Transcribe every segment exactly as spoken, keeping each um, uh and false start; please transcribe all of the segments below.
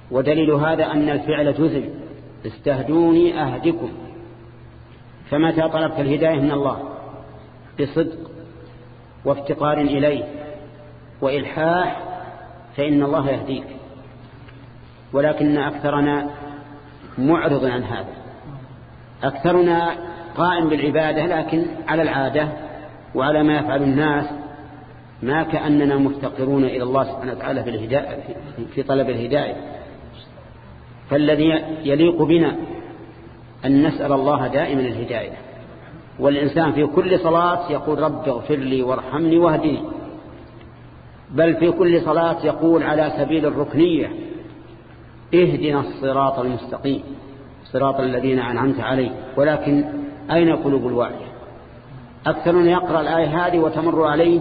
ودليل هذا أن الفعل جزم، استهدوني أهدكم. فمتى طلبت الهداية من الله بصدق وافتقار إليه وإلحاح فإن الله يهديك، ولكن أكثرنا معرض عن هذا، أكثرنا قائم بالعبادة لكن على العادة وعلى ما يفعل الناس، ما كأننا مفتقرون إلى الله سبحانه وتعالى في الهداية في طلب الهداية. فالذي يليق بنا أن نسأل الله دائما الهداية، والإنسان في كل صلاة يقول رب اغفر لي وارحمني واهدني، بل في كل صلاة يقول على سبيل الركنية اهدنا الصراط المستقيم صراط الذين أنعمت عليهم. ولكن أين قلوب الواعية؟ أكثرون يقرأ الآية هذه وتمر عليه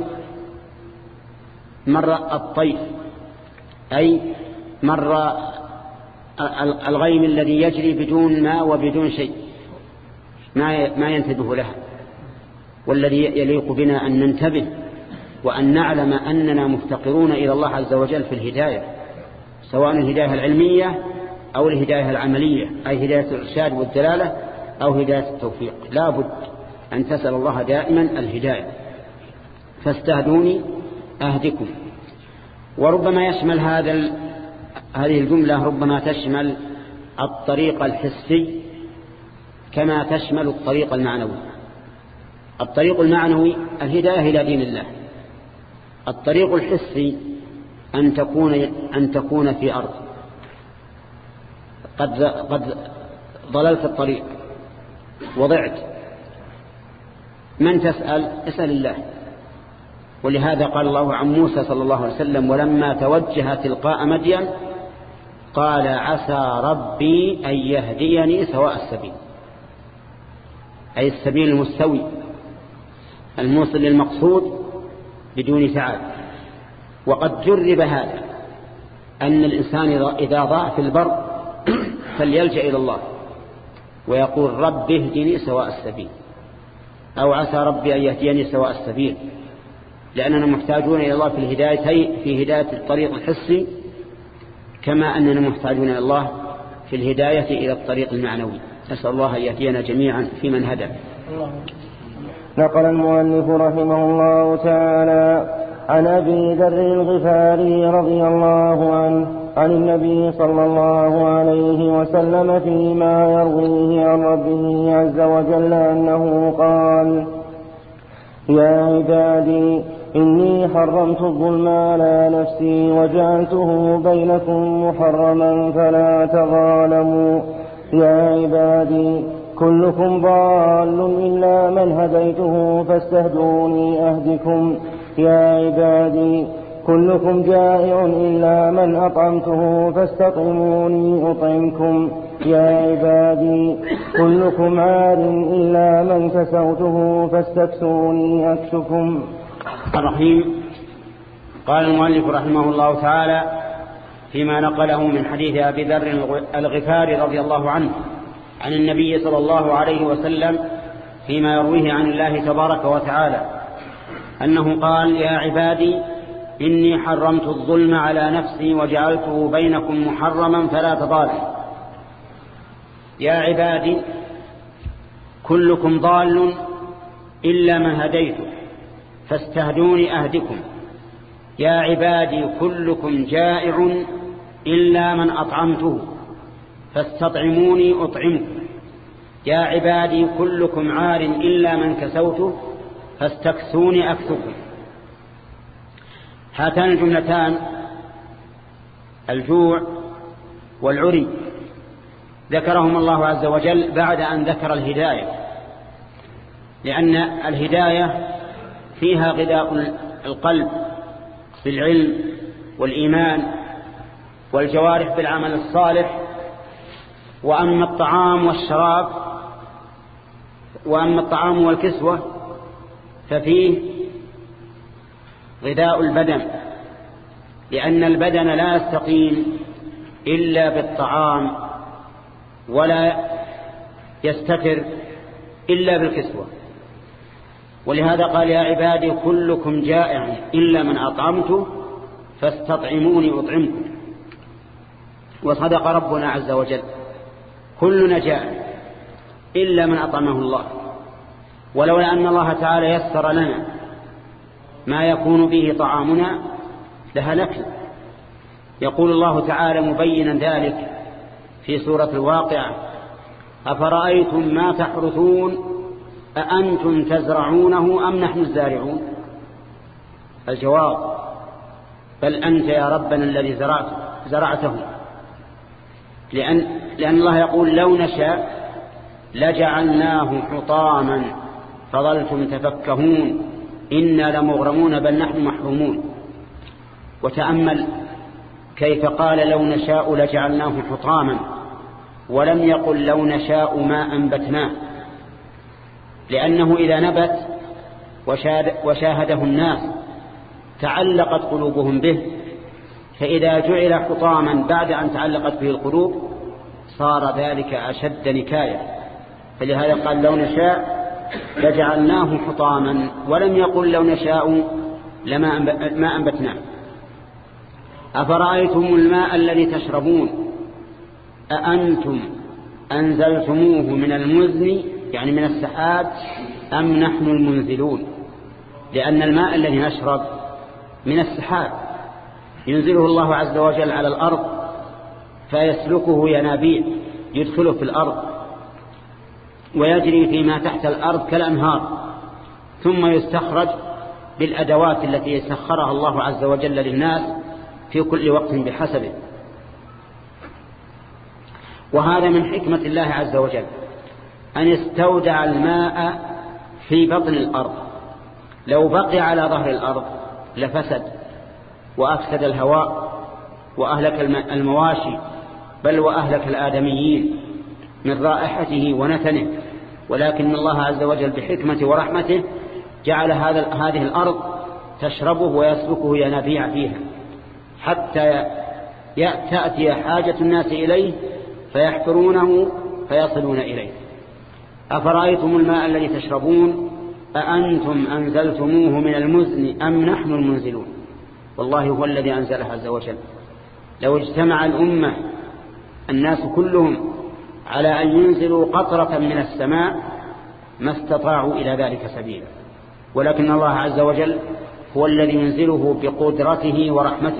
مر الطيف، أي مر الغيم الذي يجري بدون ماء وبدون شيء ما ينتبه لها. والذي يليق بنا أن ننتبه وأن نعلم أننا مفتقرون إلى الله عز وجل في الهداية، سواء الهداية العلمية أو الهداية العملية، أي هداية الإرشاد والدلالة أو هداية التوفيق. لا بد أن تسأل الله دائما الهداية. فاستهدوني أهدكم. وربما يشمل هذا هذه الجملة ربما تشمل الطريق الحسي كما تشمل الطريق المعنوي. الطريق المعنوي الهداية إلى دين الله، الطريق الحسي أن تكون أن تكون في أرض قد قد ضللت الطريق وضعت، من تسأل؟ اسأل الله. ولهذا قال الله عن موسى صلى الله عليه وسلم ولما توجه تلقاء مدين قال عسى ربي أن يهديني سواء السبيل، أي السبيل المستوي الموصل للمقصود بدون تعب. وقد جرب هذا أن الإنسان إذا ضاع في البر فليلجأ إلى الله ويقول رب اهدني سواء السبيل، أو عسى ربي أن يهديني سواء السبيل، لأننا محتاجون إلى الله في الهداية في هداية الطريق الحسي كما أننا محتاجون إلى الله في الهداية إلى الطريق المعنوي. نسأل الله أن يهدينا جميعا في من هدى. نقل المؤلف رحمه الله تعالى عن أبي ذر الغفاري رضي الله عنه عن النبي صلى الله عليه وسلم فيما يرويه عن ربه عز وجل أنه قال يا عبادي إني حرمت الظلم على نفسي وجعلته بينكم محرما فلا تظالموا. يا عبادي كلكم ضال إلا من هديته فاستهدوني أهدكم. يا عبادي كلكم جائع إلا من أطعمته فاستطعموني أطعمكم. يا عبادي كلكم عار إلا من كسوته فاستكسوني أكسكم. الرحيم. قال المؤلف رحمه الله تعالى فيما نقله من حديث أبي ذر الغفاري رضي الله عنه عن النبي صلى الله عليه وسلم فيما يرويه عن الله تبارك وتعالى أنه قال يا عبادي إني حرمت الظلم على نفسي وجعلته بينكم محرما فلا تظالموا. يا عبادي كلكم ضال إلا من هديته فاستهدوني أهدكم. يا عبادي كلكم جائع إلا من أطعمته فاستطعموني أطعمكم. يا عبادي كلكم عار إلا من كسوته فاستكسوني أكسكم. هاتان الجملتان الجوع والعري ذكرهم الله عز وجل بعد أن ذكر الهداية، لأن الهداية فيها غذاء القلب بالعلم والإيمان والجوارح بالعمل الصالح. وأما الطعام والشراب وأما الطعام والكسوة ففيه غذاء البدن، لأن البدن لا يستقيم إلا بالطعام ولا يستتر إلا بالكسوة. ولهذا قال يا عبادي كلكم جائع إلا من أطعمته فاستطعموني أطعمكم. وصدق ربنا عز وجل: كلنا جاء إلا من أطعمه الله. ولولا أن الله تعالى يسر لنا ما يكون به طعامنا لهلكنا. يقول الله تعالى مبينا ذلك في سورة الواقعة: أفرأيتم ما تحرثون أأنتم تزرعونه أم نحن الزارعون؟ الجواب: بل أنت يا ربنا الذي زرعت زرعته. لأن, لأن الله يقول: لو نشاء لجعلناه حطاما فظلتم تفكهون إنا لمغرمون بل نحن محرومون. وتأمل كيف قال: لو نشاء لجعلناه حطاما، ولم يقل لو نشاء ما أنبتناه، لأنه إذا نبت وشاهده الناس تعلقت قلوبهم به، فإذا جعل حطاما بعد أن تعلقت به القلوب صار ذلك أشد نكاية. فلهذا قال: لو نشاء لجعلناه حطاما، ولم يقل لو نشاء لما ما أنبتناه. أفرأيتم الماء الذي تشربون أأنتم أنزلتموه من المزن يعني من السحاب أم نحن المنزلون؟ لأن الماء الذي نشرب من السحاب ينزله الله عز وجل على الأرض فيسلكه ينابيع يدخله في الأرض ويجري فيما تحت الأرض كالأنهار، ثم يستخرج بالأدوات التي سخرها الله عز وجل للناس في كل وقت بحسبه. وهذا من حكمة الله عز وجل أن يستودع الماء في بطن الأرض. لو بقي على ظهر الأرض لفسد وأفسد الهواء وأهلك المواشي بل وأهلك الآدميين من رائحته ونتنه. ولكن الله عز وجل بحكمة ورحمته جعل هذا هذه الأرض تشربه ويسلكه ينابيع فيها حتى تأتي حاجة الناس إليه فيحفرونه فيصلون إليه. أفرأيتم الماء الذي تشربون أأنتم أنزلتموه من المزن أم نحن المنزلون؟ والله هو الذي أنزله عز وجل. لو اجتمع الأمة الناس كلهم على أن ينزلوا قطرة من السماء ما استطاعوا إلى ذلك سبيلا، ولكن الله عز وجل هو الذي ينزله بقدرته ورحمته.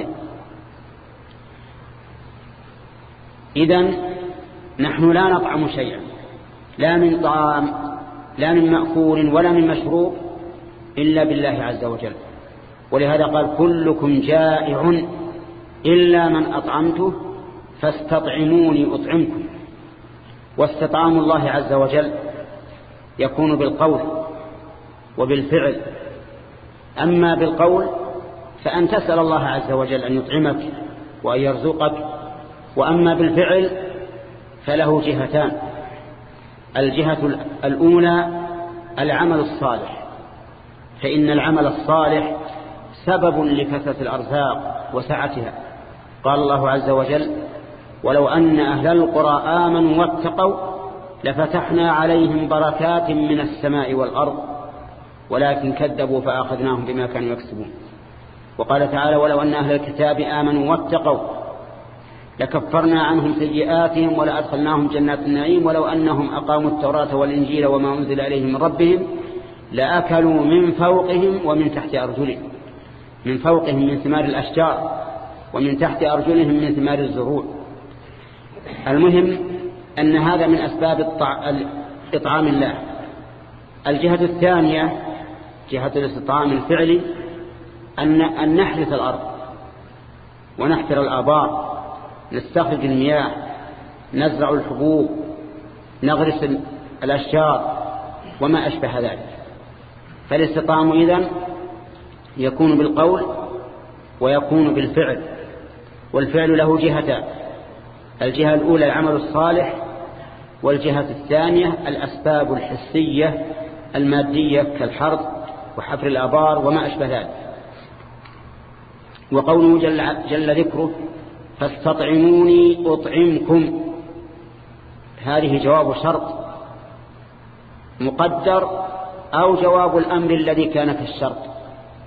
إذن نحن لا نطعم شيئا، لا من طعام لا من مأكول ولا من مشروب إلا بالله عز وجل. ولهذا قال: كلكم جائع إلا من أطعمته فاستطعموني أطعمكم. واستطعام الله عز وجل يكون بالقول وبالفعل. أما بالقول فأن تسأل الله عز وجل أن يطعمك وأن يرزقك، وأما بالفعل فله جهتان: الجهة الأولى العمل الصالح، فإن العمل الصالح سبب لكثرة الأرزاق وسعتها. قال الله عز وجل: ولو أن أهل القرى آمنوا واتقوا لفتحنا عليهم بركات من السماء والأرض ولكن كذبوا فأخذناهم بما كانوا يكسبون. وقال تعالى: ولو أن أهل الكتاب آمنوا واتقوا لكفرنا عنهم سيئاتهم ولأدخلناهم جنات النعيم ولو أنهم أقاموا التوراة والإنجيل وما أنزل إليهم من ربهم لأكلوا من فوقهم ومن تحت أرجلهم. من فوقهم من ثمار الأشجار ومن تحت أرجلهم من ثمار الزروع. المهم أن هذا من أسباب إطعام الله. الجهة الثانية جهة الاستطعام الفعلي أن نحرث الأرض ونحفر الآبار، نستخرج المياه، نزرع الحبوب، نغرس الأشجار وما أشبه ذلك. فالاستطعام إذن يكون بالقول ويكون بالفعل، والفعل له جهتان: الجهة الأولى العمل الصالح، والجهة الثانية الأسباب الحسية المادية كالحرث وحفر الآبار وما أشبه ذلك. وقوله جل, جل ذكره: فاستطعموني أطعمكم، هذه جواب شرط مقدر أو جواب الأمر الذي كان في الشرط،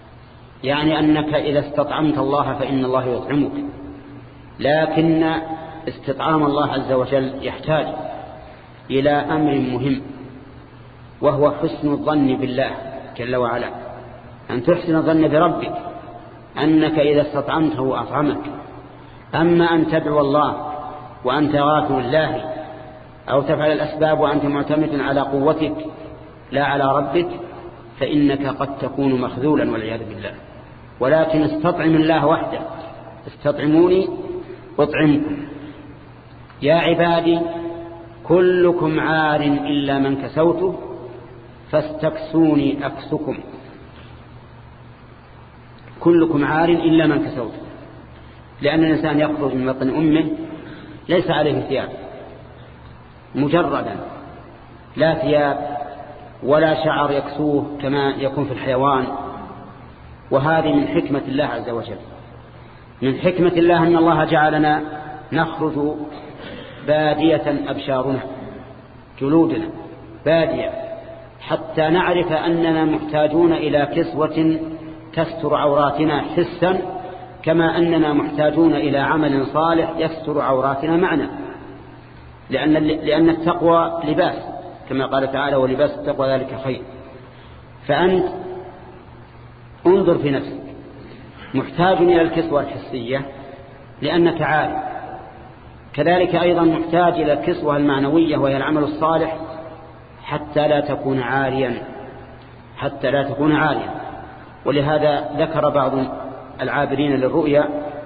يعني أنك إذا استطعمت الله فإن الله يطعمك. لكن استطعام الله عز وجل يحتاج إلى أمر مهم، وهو حسن الظن بالله جل وعلا، أن تحسن الظن بربك أنك إذا استطعمته أطعمك. أما أن تدعو الله وأنت غافل الله، أو تفعل الأسباب وأنت معتمد على قوتك لا على ربك، فإنك قد تكون مخذولا والعياذ بالله. ولكن استطعم الله وحده، استطعموني أطعمكم. يا عبادي كلكم عار إلا من كسوته فاستكسوني أكسكم. كلكم عار إلا من كسوته، لأن الإنسان يخرج من بطن أمه ليس عليه ثياب، مجردا لا ثياب ولا شعر يكسوه كما يكون في الحيوان. وهذه من حكمة الله عز وجل. من حكمة الله أن الله جعلنا نخرج بادية أبشارنا، جلودنا بادية، حتى نعرف أننا محتاجون إلى كسوة تستر عوراتنا حسا، كما أننا محتاجون إلى عمل صالح يستر عوراتنا معنى، لأن, لأن التقوى لباس كما قال تعالى ولباس التقوى ذلك خير. فأنت انظر في نفسك، محتاج إلى الكسوة الحسية لأنك عارف، كذلك أيضا محتاج إلى الكسوة المعنوية وهي العمل الصالح حتى لا تكون عاريا، حتى لا تكون عاريا. ولهذا ذكر بعض العابرين للرؤيا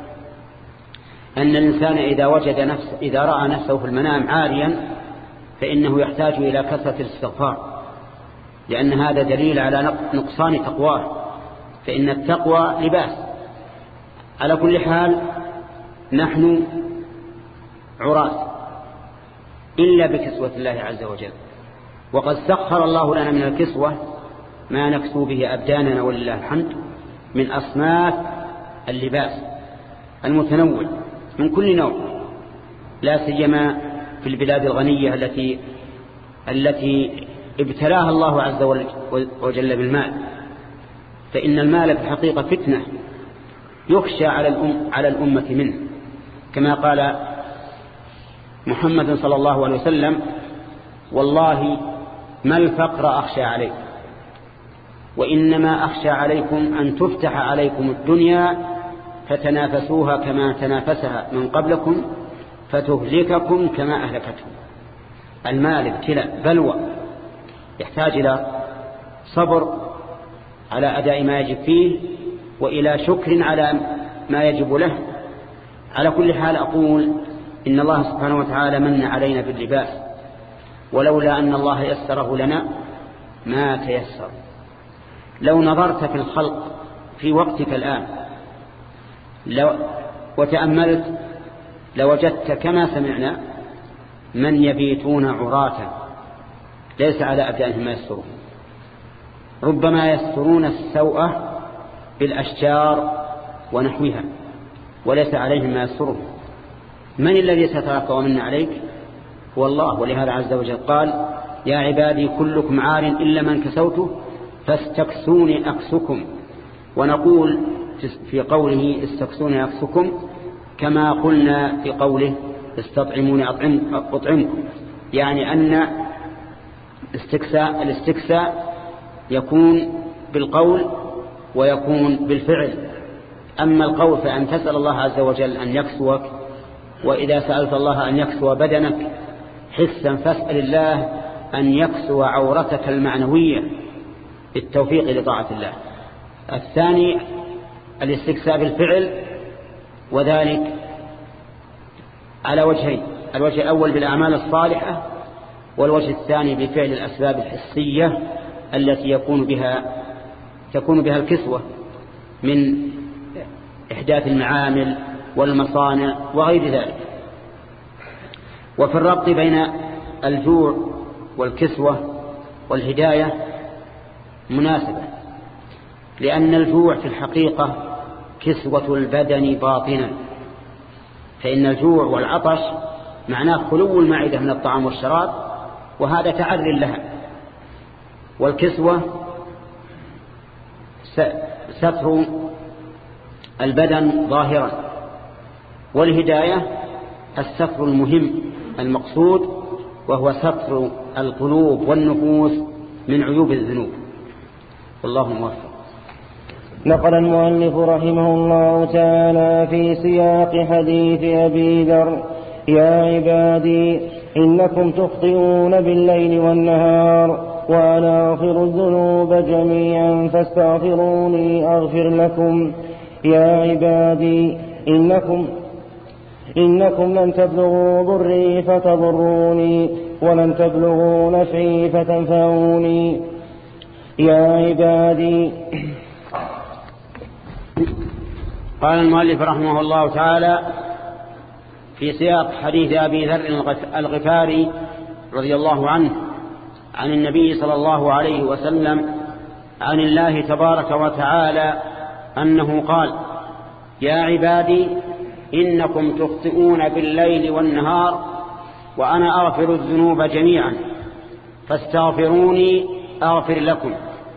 أن الإنسان إذا وجد نفسه إذا رأى نفسه في المنام عاريا فإنه يحتاج إلى كثرة الاستغفار، لأن هذا دليل على نقصان تقواه، فإن التقوى لباس. على كل حال نحن عراة إلا بكسوة الله عز وجل، وقد سخر الله لنا من الكسوة ما نكسو به أبداننا ولله الحمد من أصناف اللباس المتنوع من كل نوع، لا سيما في البلاد الغنية التي التي ابتلاها الله عز وجل بالمال، فإن المال في الحقيقة فتنة يخشى على الأم على الأمة منه، كما قال محمد صلى الله عليه وسلم والله ما الفقر أخشى عليكم، وإنما أخشى عليكم أن تفتح عليكم الدنيا فتنافسوها كما تنافسها من قبلكم فتهلككم كما أهلكتهم. المال ابتلاء بلوى يحتاج إلى صبر على أداء ما يجب فيه وإلى شكر على ما يجب له. على كل حال أقول إن الله سبحانه وتعالى من علينا باللباس، ولولا أن الله يسره لنا ما تيسر. لو نظرت في الخلق في وقتك الآن لو وتأملت لوجدت كما سمعنا من يبيتون عراة ليس على أبدانهم ما يسترون، ربما يسترون السوءة بالأشجار ونحوها وليس عليهم ما يسترون. من الذي سترك ومن عليك؟ هو الله. ولهذا عز وجل قال يا عبادي كلكم عار إلا من كسوته فاستكسوني أكسكم. ونقول في قوله استكسوني أكسكم كما قلنا في قوله استطعموني أطعمكم، يعني أن استكساء الاستكساء يكون بالقول ويكون بالفعل. أما القول فأن تسأل الله عز وجل أن يكسوك، وإذا سألت الله أن يكسو بدنك حسا فاسأل الله أن يكسو عورتك المعنوية بالتوفيق لطاعة الله. الثاني الاستكساء بالفعل، وذلك على وجهين: الوجه الأول بالأعمال الصالحة، والوجه الثاني بفعل الأسباب الحسية التي يكون بها تكون بها الكسوة من إحداث المعامل والمصانع وغير ذلك. وفي الربط بين الجوع والكسوة والهداية مناسبة، لأن الجوع في الحقيقة كسوة البدن باطنا، فإن الجوع والعطش معناه خلو المعدة من الطعام والشراب، وهذا تعر لها. والكسوة ستر البدن ظاهرا، والهداية الستر المهم المقصود، وهو ستر القلوب والنفوس من عيوب الذنوب. والله موفق. نقل المؤلف رحمه الله تعالى في سياق حديث أبي ذر: يا عبادي إنكم تخطئون بالليل والنهار وأنا أغفر الذنوب جميعا فاستغفروني أغفر لكم. يا عبادي إنكم إنكم لن تبلغوا ضري فتضروني ولن تبلغوا نفعي فتنفعوني. يا عبادي. قال المؤلف رحمه الله تعالى في سياق حديث أبي ذر الغفاري رضي الله عنه عن النبي صلى الله عليه وسلم عن الله تبارك وتعالى أنه قال: يا عبادي إنكم تخطئون بالليل والنهار وأنا أغفر الذنوب جميعا فاستغفروني أغفر لكم.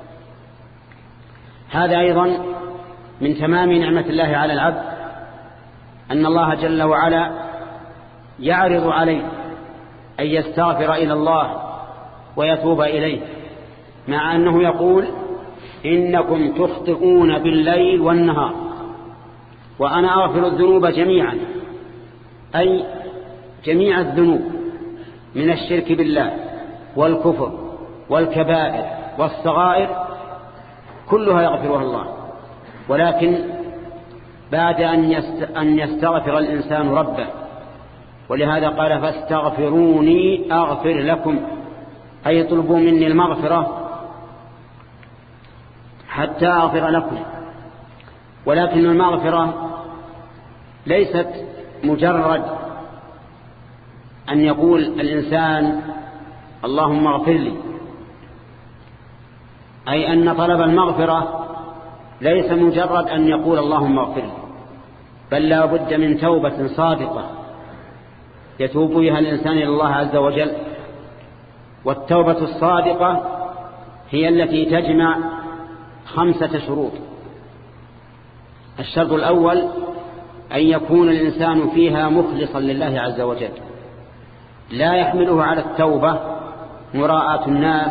هذا أيضا من تمام نعمة الله على العبد، أن الله جل وعلا يعرض عليه أن يستغفر إلى الله ويتوب إليه، مع أنه يقول: إنكم تخطئون بالليل والنهار وأنا أغفر الذنوب جميعا، أي جميع الذنوب من الشرك بالله والكفر والكبائر والصغائر كلها يغفرها الله، ولكن بعد أن يستغفر الإنسان ربه. ولهذا قال: فاستغفروني أغفر لكم، أي اطلبوا مني المغفرة حتى أغفر لكم. ولكن المغفرة ليست مجرد أن يقول الإنسان اللهم اغفر لي، أي أن طلب المغفرة ليس مجرد أن يقول اللهم اغفر لي، بل لا بد من توبة صادقة يتوب بها الإنسان إلى الله عز وجل. والتوبة الصادقة هي التي تجمع خمسة شروط. الشرط الأول أن يكون الإنسان فيها مخلصا لله عز وجل، لا يحمله على التوبة مراءة الناس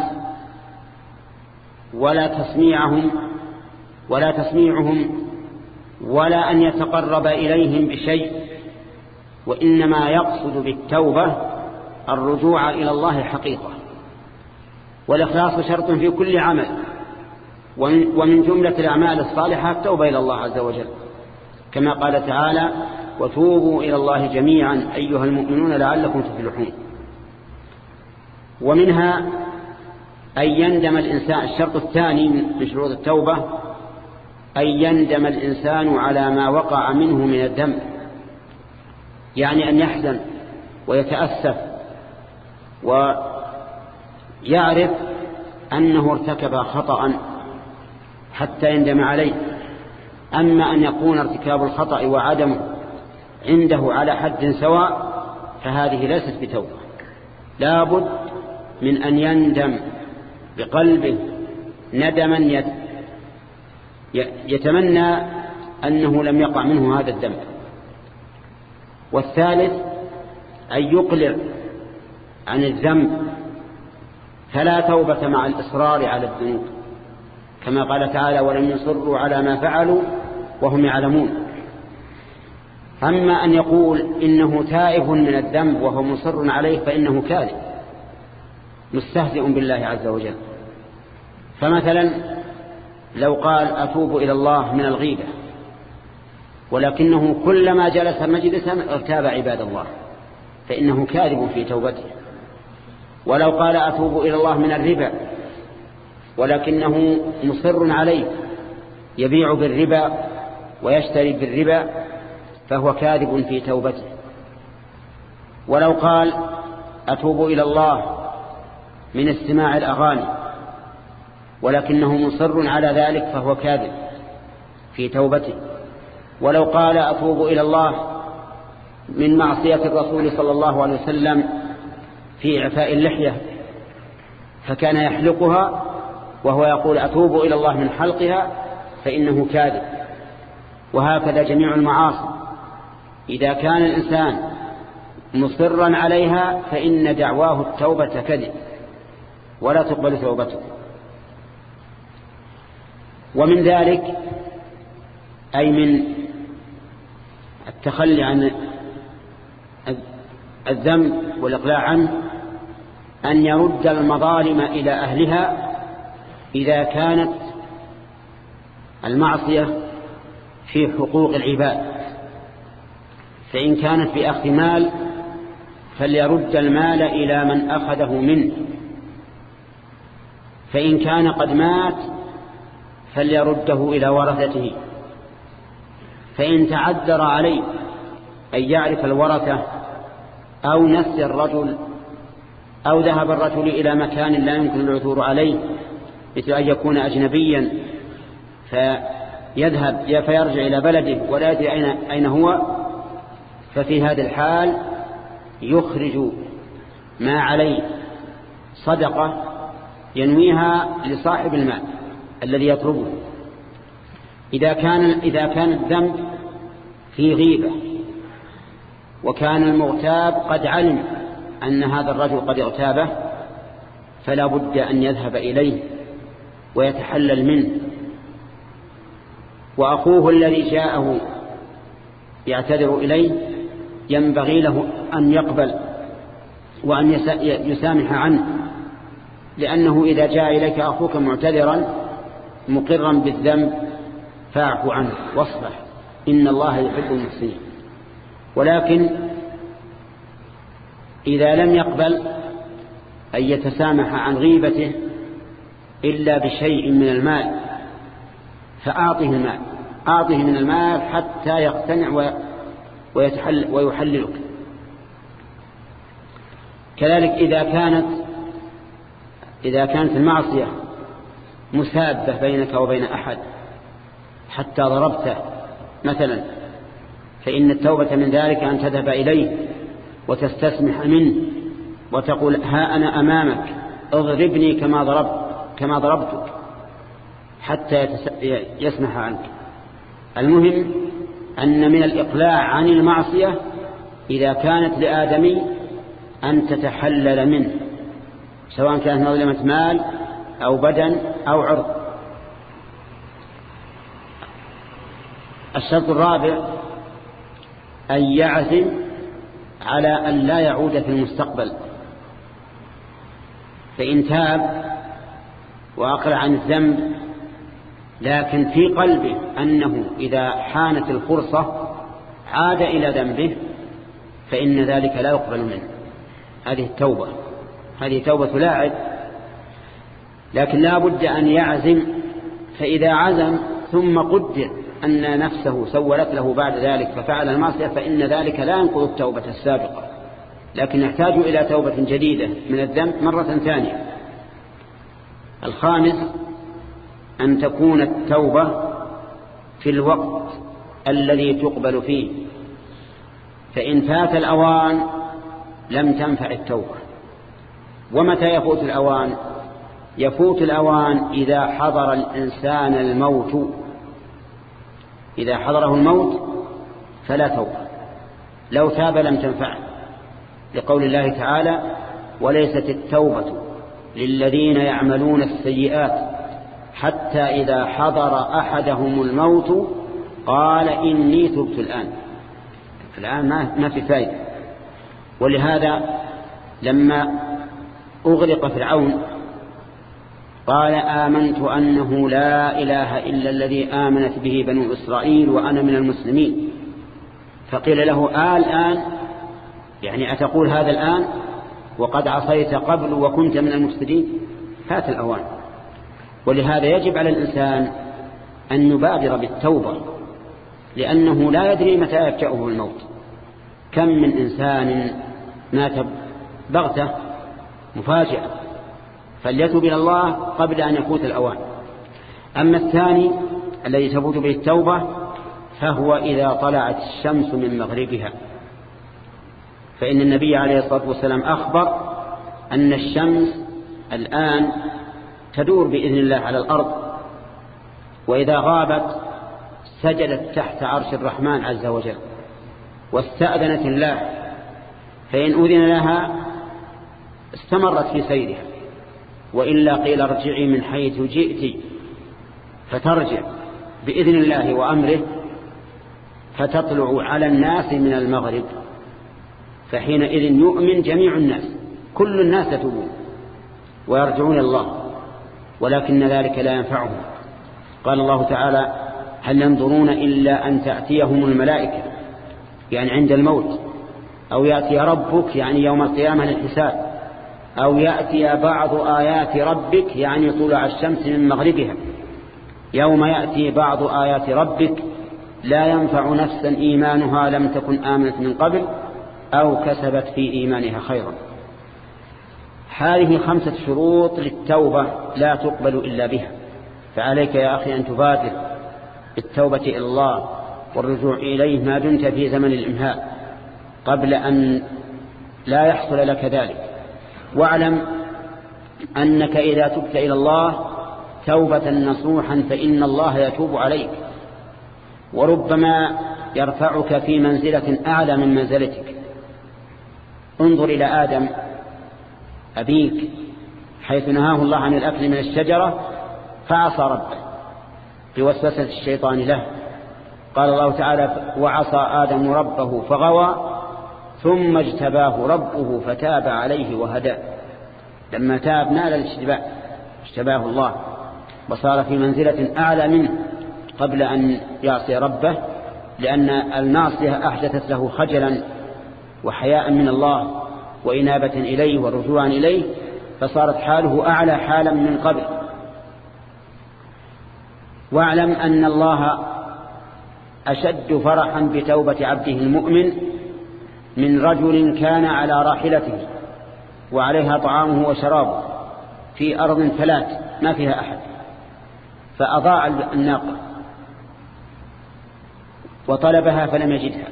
ولا تسميعهم ولا تسميعهم ولا أن يتقرب إليهم بشيء، وإنما يقصد بالتوبة الرجوع إلى الله حقيقة. والإخلاص شرط في كل عمل، ومن جملة الأعمال الصالحة التوبة إلى الله عز وجل، كما قال تعالى: وتوبوا إلى الله جميعا أيها المؤمنون لعلكم تفلحون. ومنها أن يندم الإنسان. الشرط الثاني من شروط التوبة أن يندم الإنسان على ما وقع منه من الذنب، يعني أن يحزن ويتأسف ويعرف أنه ارتكب خطأ حتى يندم عليه. أما أن يكون ارتكاب الخطأ وعدمه عنده على حد سواء فهذه ليست بتوبة، لا بد من أن يندم بقلبه ندما يتمنى أنه لم يقع منه هذا الذنب. والثالث أن يقلع عن الذنب، فلا توبة مع الإصرار على الذنوب، كما قال تعالى: ولم يصروا على ما فعلوا وهم يعلمون. أما أن يقول إنه تائب من الذنب وهو مصر عليه فإنه كاذب مستهزئ بالله عز وجل. فمثلا لو قال أتوب إلى الله من الغيبة، ولكنه كلما جلس مجلسا ارتاب عباد الله، فإنه كاذب في توبته. ولو قال أتوب إلى الله من الربا، ولكنه مصر عليه يبيع بالربا ويشتري بالربا، فهو كاذب في توبته. ولو قال أتوب إلى الله من استماع الأغاني، ولكنه مصر على ذلك، فهو كاذب في توبته. ولو قال أتوب إلى الله من معصية الرسول صلى الله عليه وسلم في إعفاء اللحية، فكان يحلقها وهو يقول أتوب إلى الله من حلقها، فإنه كاذب. وهكذا جميع المعاصي، إذا كان الإنسان مصرا عليها فإن دعواه التوبة كذب ولا تقبل توبته. ومن ذلك أي من التخلي عن الذنب والإقلاع عنه أن يرد المظالم إلى أهلها إذا كانت المعصية في حقوق العباد. فإن كانت بأخذ مال فليرد المال إلى من أخذه منه، فإن كان قد مات فليرده إلى ورثته، فإن تعذر عليه أن يعرف الورثة أو نسي الرجل أو ذهب الرجل إلى مكان لا يمكن العثور عليه مثل أن يكون أجنبيا فيذهب فيرجع إلى بلده ولا يدري أين, أين هو، ففي هذا الحال يخرج ما عليه صدقة ينويها لصاحب المال الذي يطلبه. إذا كان, إذا كان الذنب في غيبة وكان المغتاب قد علم أن هذا الرجل قد اغتابه فلا بد أن يذهب إليه ويتحلل منه، وأخوه الذي جاءه يعتذر إليه ينبغي له أن يقبل وأن يسامح عنه، لأنه إذا جاء إليك أخوك معتذرا مقرا بالذنب فاعف عنه واصفح، إن الله يحب المحسنين. ولكن إذا لم يقبل أن يتسامح عن غيبته إلا بشيء من المال فأعطه المال، أعطه من المال حتى يقتنع ويتحل ويحللك. كذلك إذا كانت إذا كانت المعصية مسابة بينك وبين أحد حتى ضربته مثلا، فإن التوبة من ذلك أن تذهب إليه وتستسمح منه وتقول ها أنا أمامك اضربني كما ضربت كما ضربتك حتى يسمح عنك. المهم أن من الإقلاع عن المعصية إذا كانت لآدمي أن تتحلل منه سواء كانت مظلمة مال أو بدن أو عرض. الشرط الرابع أن يعزم على أن لا يعود في المستقبل، فإن تاب وأقلع عن الذنب لكن في قلبه أنه إذا حانت الفرصة عاد إلى ذنبه فإن ذلك لا يقبل منه. هذه التوبة هذه توبة لاعب، لكن لا بد أن يعزم. فإذا عزم ثم قدر أن نفسه سولت له بعد ذلك ففعل المعصية فإن ذلك لا ينقض التوبة السابقة، لكن يحتاج إلى توبة جديدة من الذنب مرة ثانية. الخامس أن تكون التوبة في الوقت الذي تقبل فيه، فإن فات الأوان لم تنفع التوبة. ومتى يفوت الأوان؟ يفوت الأوان إذا حضر الإنسان الموت، إذا حضره الموت فلا توبة، لو تاب لم تنفعه، لقول الله تعالى وليست التوبة للذين يعملون السيئات حتى إذا حضر أحدهم الموت قال إني تبت الآن. الآن ما في فائدة. ولهذا لما أغرق فرعون قال آمنت أنه لا إله إلا الذي آمنت به بنو إسرائيل وأنا من المسلمين، فقيل له آه الآن، يعني أتقول هذا الآن وقد عصيت قبل وكنت من المفسدين؟ فات الأوان. ولهذا يجب على الإنسان أن يبادر بالتوبة، لأنه لا يدري متى يفجأه الموت. كم من إنسان مات بغتة مفاجئة، فليتوب إلى الله قبل أن يفوت الأوان. أما الثاني الذي تفوت به التوبة فهو إذا طلعت الشمس من مغربها، فإن النبي عليه الصلاة والسلام أخبر أن الشمس الآن تدور بإذن الله على الأرض، وإذا غابت سجدت تحت عرش الرحمن عز وجل واستأذنت الله فإن أذن لها استمرت في سيرها، وإلا قيل ارجعي من حيث جئت، فترجع بإذن الله وأمره فتطلع على الناس من المغرب، فحينئذ يؤمن جميع الناس، كل الناس يتوبون ويرجعون الله، ولكن ذلك لا ينفعهم. قال الله تعالى: هل ينظرون إلا أن تأتيهم الملائكة، يعني عند الموت، أو يأتي ربك يعني يوم القيامة للحساب، أو يأتي بعض آيات ربك يعني طلوع الشمس من مغربها. يوم يأتي بعض آيات ربك لا ينفع نفسا إيمانها لم تكن آمنت من قبل أو كسبت في إيمانها خيرا. هذه خمسة شروط للتوبة لا تقبل إلا بها، فعليك يا أخي أن تبادر بالتوبة إلى الله والرجوع إليه ما دمت في زمن الإمهاء قبل أن لا يحصل لك ذلك. واعلم أنك إذا تبت إلى الله توبة نصوحا فإن الله يتوب عليك، وربما يرفعك في منزلة أعلى من منزلتك. انظر إلى آدم أبيك حيث نهاه الله عن الأكل من الشجرة فعصى ربه بوسوسة الشيطان له. قال الله تعالى: وعصى آدم ربه فغوى ثم اجتباه ربه فتاب عليه وهداه. لما تاب نال الاشتباه، اجتباه الله وصار في منزلة أعلى منه قبل أن يعصي ربه، لأن المعصية أحدثت له خجلا وحياء من الله وإنابة إليه ورجوعا إليه، فصارت حاله أعلى حالا من قبل. واعلم أن الله أشد فرحا بتوبة عبده المؤمن من رجل كان على راحلته وعليها طعامه وشرابه في أرض فلات ما فيها أحد، فأضاع الناقة وطلبها فلم يجدها،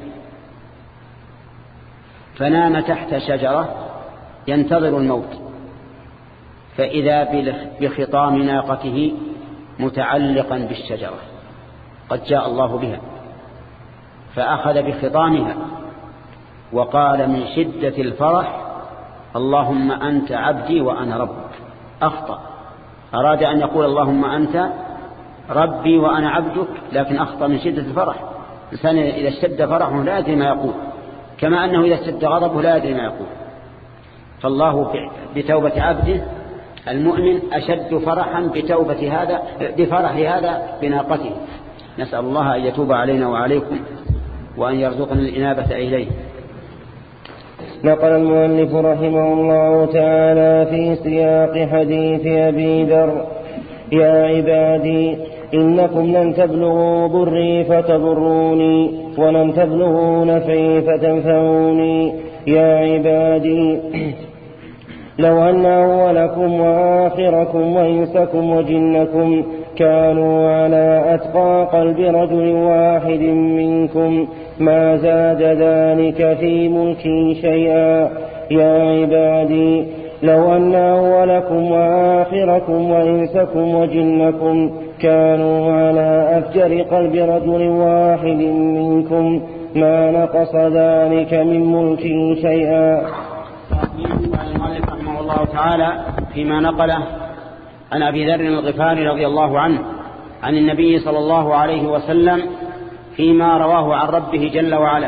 فنام تحت شجرة ينتظر الموت، فإذا بخطام ناقته متعلقا بالشجرة قد جاء الله بها، فأخذ بخطامها وقال من شدة الفرح: اللهم أنت عبدي وأنا ربك. أخطأ، أراد أن يقول اللهم أنت ربي وأنا عبدك، لكن أخطأ من شدة الفرح. الإنسان إذا اشتد فرحه لا يدري ما يقول، كما أنه إذا اشتد غضبه لا يدري ما يقول. فالله بتوبة عبده المؤمن أشد فرحا بتوبة هذا بفرح هذا بناقته. نسأل الله أن يتوب علينا وعليكم وأن يرزقنا الإنابة إليه. نقل المؤلف رحمه الله تعالى في سياق حديث أبي ذر: يا عبادي إنكم لن تبلغوا ضري فتضروني ولن تبلغوا نفعي فتنفعوني. يا عبادي لو أن أولكم وآخركم وإنسكم وجنكم كانوا على أتقى قلب رجل واحد منكم ما زاد ذلك في ملكي شيئا. يا عبادي لو أن أولكم وآخركم وإنسكم وجنكم كانوا على أفجر قلب رجل واحد منكم ما نقص ذلك من ملكي شيئا. المؤلف رحمه الله تعالى فيما نقله عن أبي ذر الغفاري رضي الله عنه عن النبي صلى الله عليه وسلم فيما رواه عن ربه جل وعلا.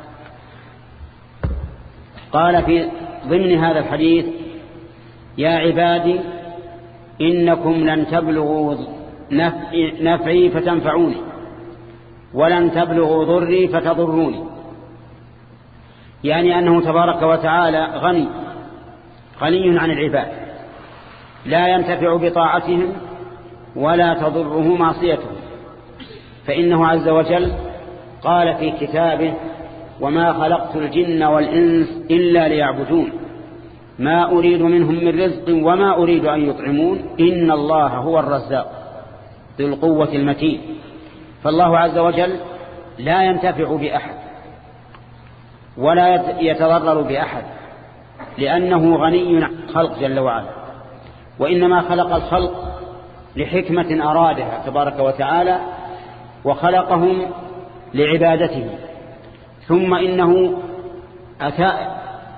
قال في ضمن هذا الحديث: يا عبادي إنكم لن تبلغوا نفعي فتنفعوني ولن تبلغوا ضري فتضروني. يعني أنه تبارك وتعالى غني غني عن العباد، لا ينتفع بطاعتهم ولا تضره معصيتهم، فإنه عز وجل قال في كتابه: وما خلقت الجن والإنس إلا ليعبدون ما أريد منهم من رزق وما أريد أن يطعمون إن الله هو الرزاق ذو القوة المتين. فالله عز وجل لا ينتفع بأحد ولا يتضرر بأحد، لأنه غني عن الخلق جل وعلا، وإنما خلق الخلق لحكمة أرادها تبارك وتعالى وخلقهم لعبادته. ثم إنه أتى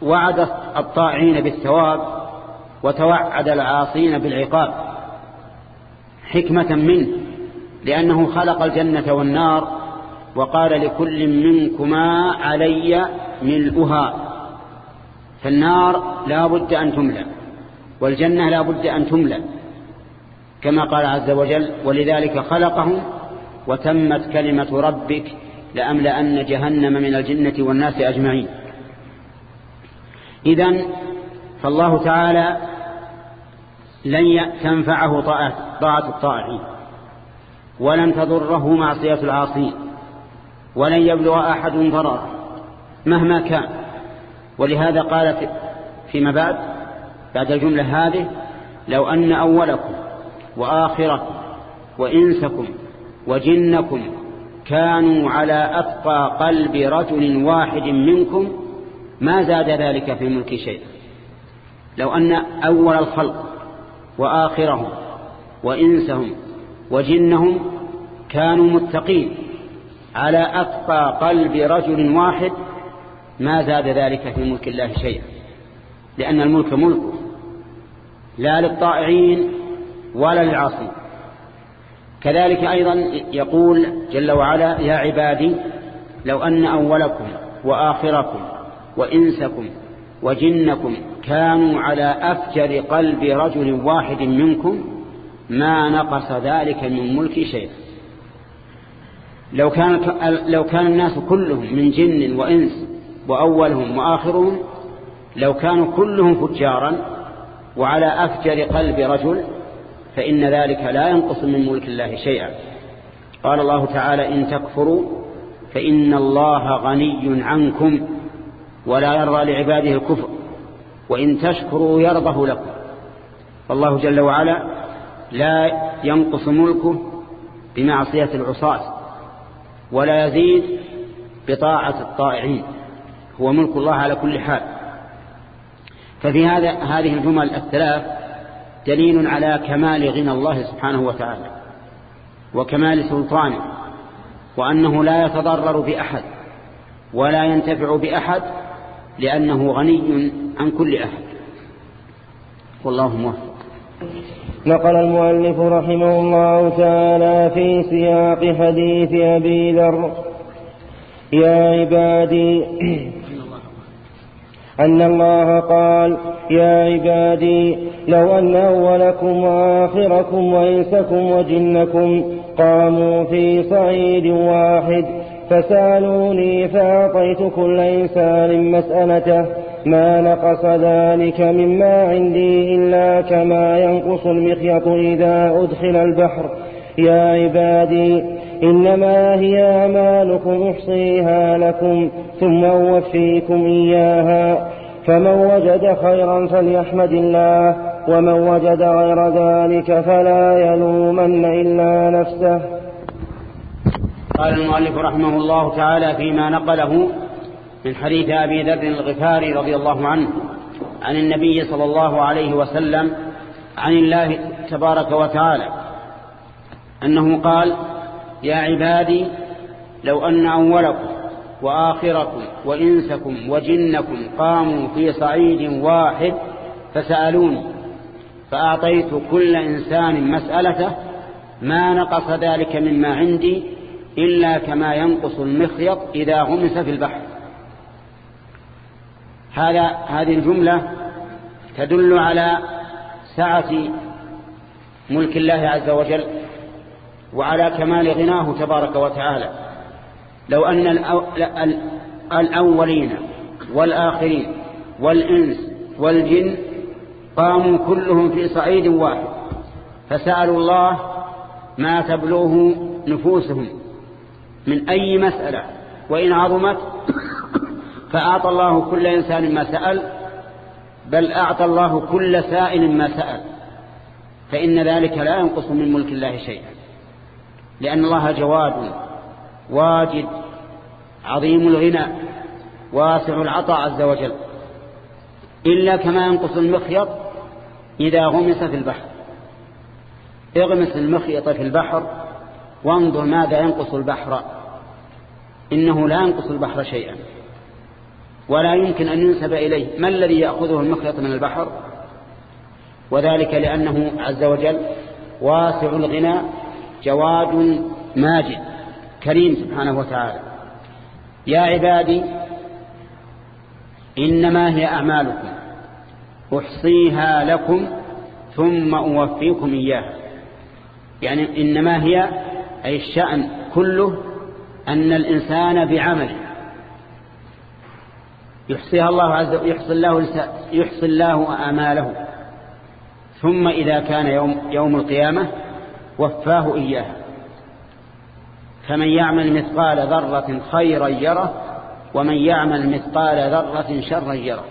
وعد الطاعين بالثواب وتوعد العاصين بالعقاب حكمة منه، لأنه خلق الجنة والنار وقال لكل منكما علي ملؤها، فالنار لا بد أن تملأ والجنة لا بد أن تملأ كما قال عز وجل ولذلك خلقهم وتمت كلمة ربك لأملأن جهنم من الجنة والناس أجمعين. إذن فالله تعالى لن تنفعه طاعة الطائعين ولن تضره معصية العاصين ولن يبلغ أحد ضرره مهما كان. ولهذا قال فيما بعد بعد الجملة هذه لو أن أولكم وآخركم وإنسكم وجنكم كانوا على أتقى قلب رجل واحد منكم ما زاد ذلك في ملك شيء. لو أن أول الخلق وآخرهم وإنسهم وجنهم كانوا متقين على أتقى قلب رجل واحد ما زاد ذلك في ملك الله شيئا، لأن الملك ملكه لا للطائعين ولا للعاصين. كذلك أيضا يقول جل وعلا يا عبادي لو أن أولكم وآخركم وإنسكم وجنكم كانوا على أفجر قلب رجل واحد منكم ما نقص ذلك من ملك شيء. لو كان, لو كان الناس كلهم من جن وإنس وأولهم وآخرهم لو كانوا كلهم فجارا وعلى أفجر قلب رجل فإن ذلك لا ينقص من ملك الله شيئا. قال الله تعالى إن تكفروا فإن الله غني عنكم ولا يرضى لعباده الكفر وإن تشكروا يرضه لكم. فالله جل وعلا لا ينقص ملكه بمعصية العصاة ولا يزيد بطاعة الطائعين، هو ملك الله على كل حال. ففي هذا هذه الجمل الثلاث دليل على كمال غنى الله سبحانه وتعالى وكمال سلطانه وأنه لا يتضرر بأحد ولا ينتفع بأحد لأنه غني عن كل أحد. والله موفق. نقل المؤلف رحمه الله تعالى في سياق حديث أبي ذر يا عبادي أن الله قال يا عبادي لو أن أولكم وآخركم وإنسكم وجنكم قاموا في صعيد واحد فسألوني فأعطيت كل إنسان مسألته ما نقص ذلك مما عندي إلا كما ينقص المخيط إذا أدخل البحر. يا عبادي إنما هي أعمالكم أحصيها لكم ثم أوفيكم إياها فمن وجد خيرا فليحمد الله ومن وجد غير ذلك فلا يلومن إلا نفسه. قال المؤلف رحمه الله تعالى فيما نقله من حديث أبي ذر الغفاري رضي الله عنه عن النبي صلى الله عليه وسلم عن الله تبارك وتعالى أنه قال يا عبادي لو أن أولكم وآخركم وإنسكم وجنكم قاموا في صعيد واحد فسألوني فأعطيت كل إنسان مسألته ما نقص ذلك مما عندي إلا كما ينقص المخيط إذا غمس في البحر. هذا هذه الجملة تدل على سعة ملك الله عز وجل وعلى كمال غناه تبارك وتعالى. لو أن الأولين والآخرين والإنس والجن قاموا كلهم في صعيد واحد فسألوا الله ما تبلغه نفوسهم من أي مسألة وإن عظمت فأعطى الله كل إنسان ما سأل بل أعطى الله كل سائل ما سأل فإن ذلك لا ينقص من ملك الله شيئا لأن الله جواد واجد عظيم الغنى واسع العطاء عز وجل إلا كما ينقص المخيط إذا غمس في البحر. اغمس المخيط في البحر وانظر ماذا ينقص البحر إنه لا ينقص البحر شيئا ولا يمكن أن ينسب إليه. ما الذي يأخذه المخيط من البحر؟ وذلك لأنه عز وجل واسع الغنى جواد ماجد كريم سبحانه وتعالى. يا عبادي إنما هي أعمالكم أحصيها لكم ثم أوفيكم إياها. يعني إنما هي أي الشأن كله أن الإنسان بعمله يحصيها الله عز وجل، يحصي الله, يحصي الله أعماله، ثم إذا كان يوم, يوم القيامة وفاه إياها. فمن يعمل مثقال ذرة خيرا يره ومن يعمل مثقال ذرة شرا يره.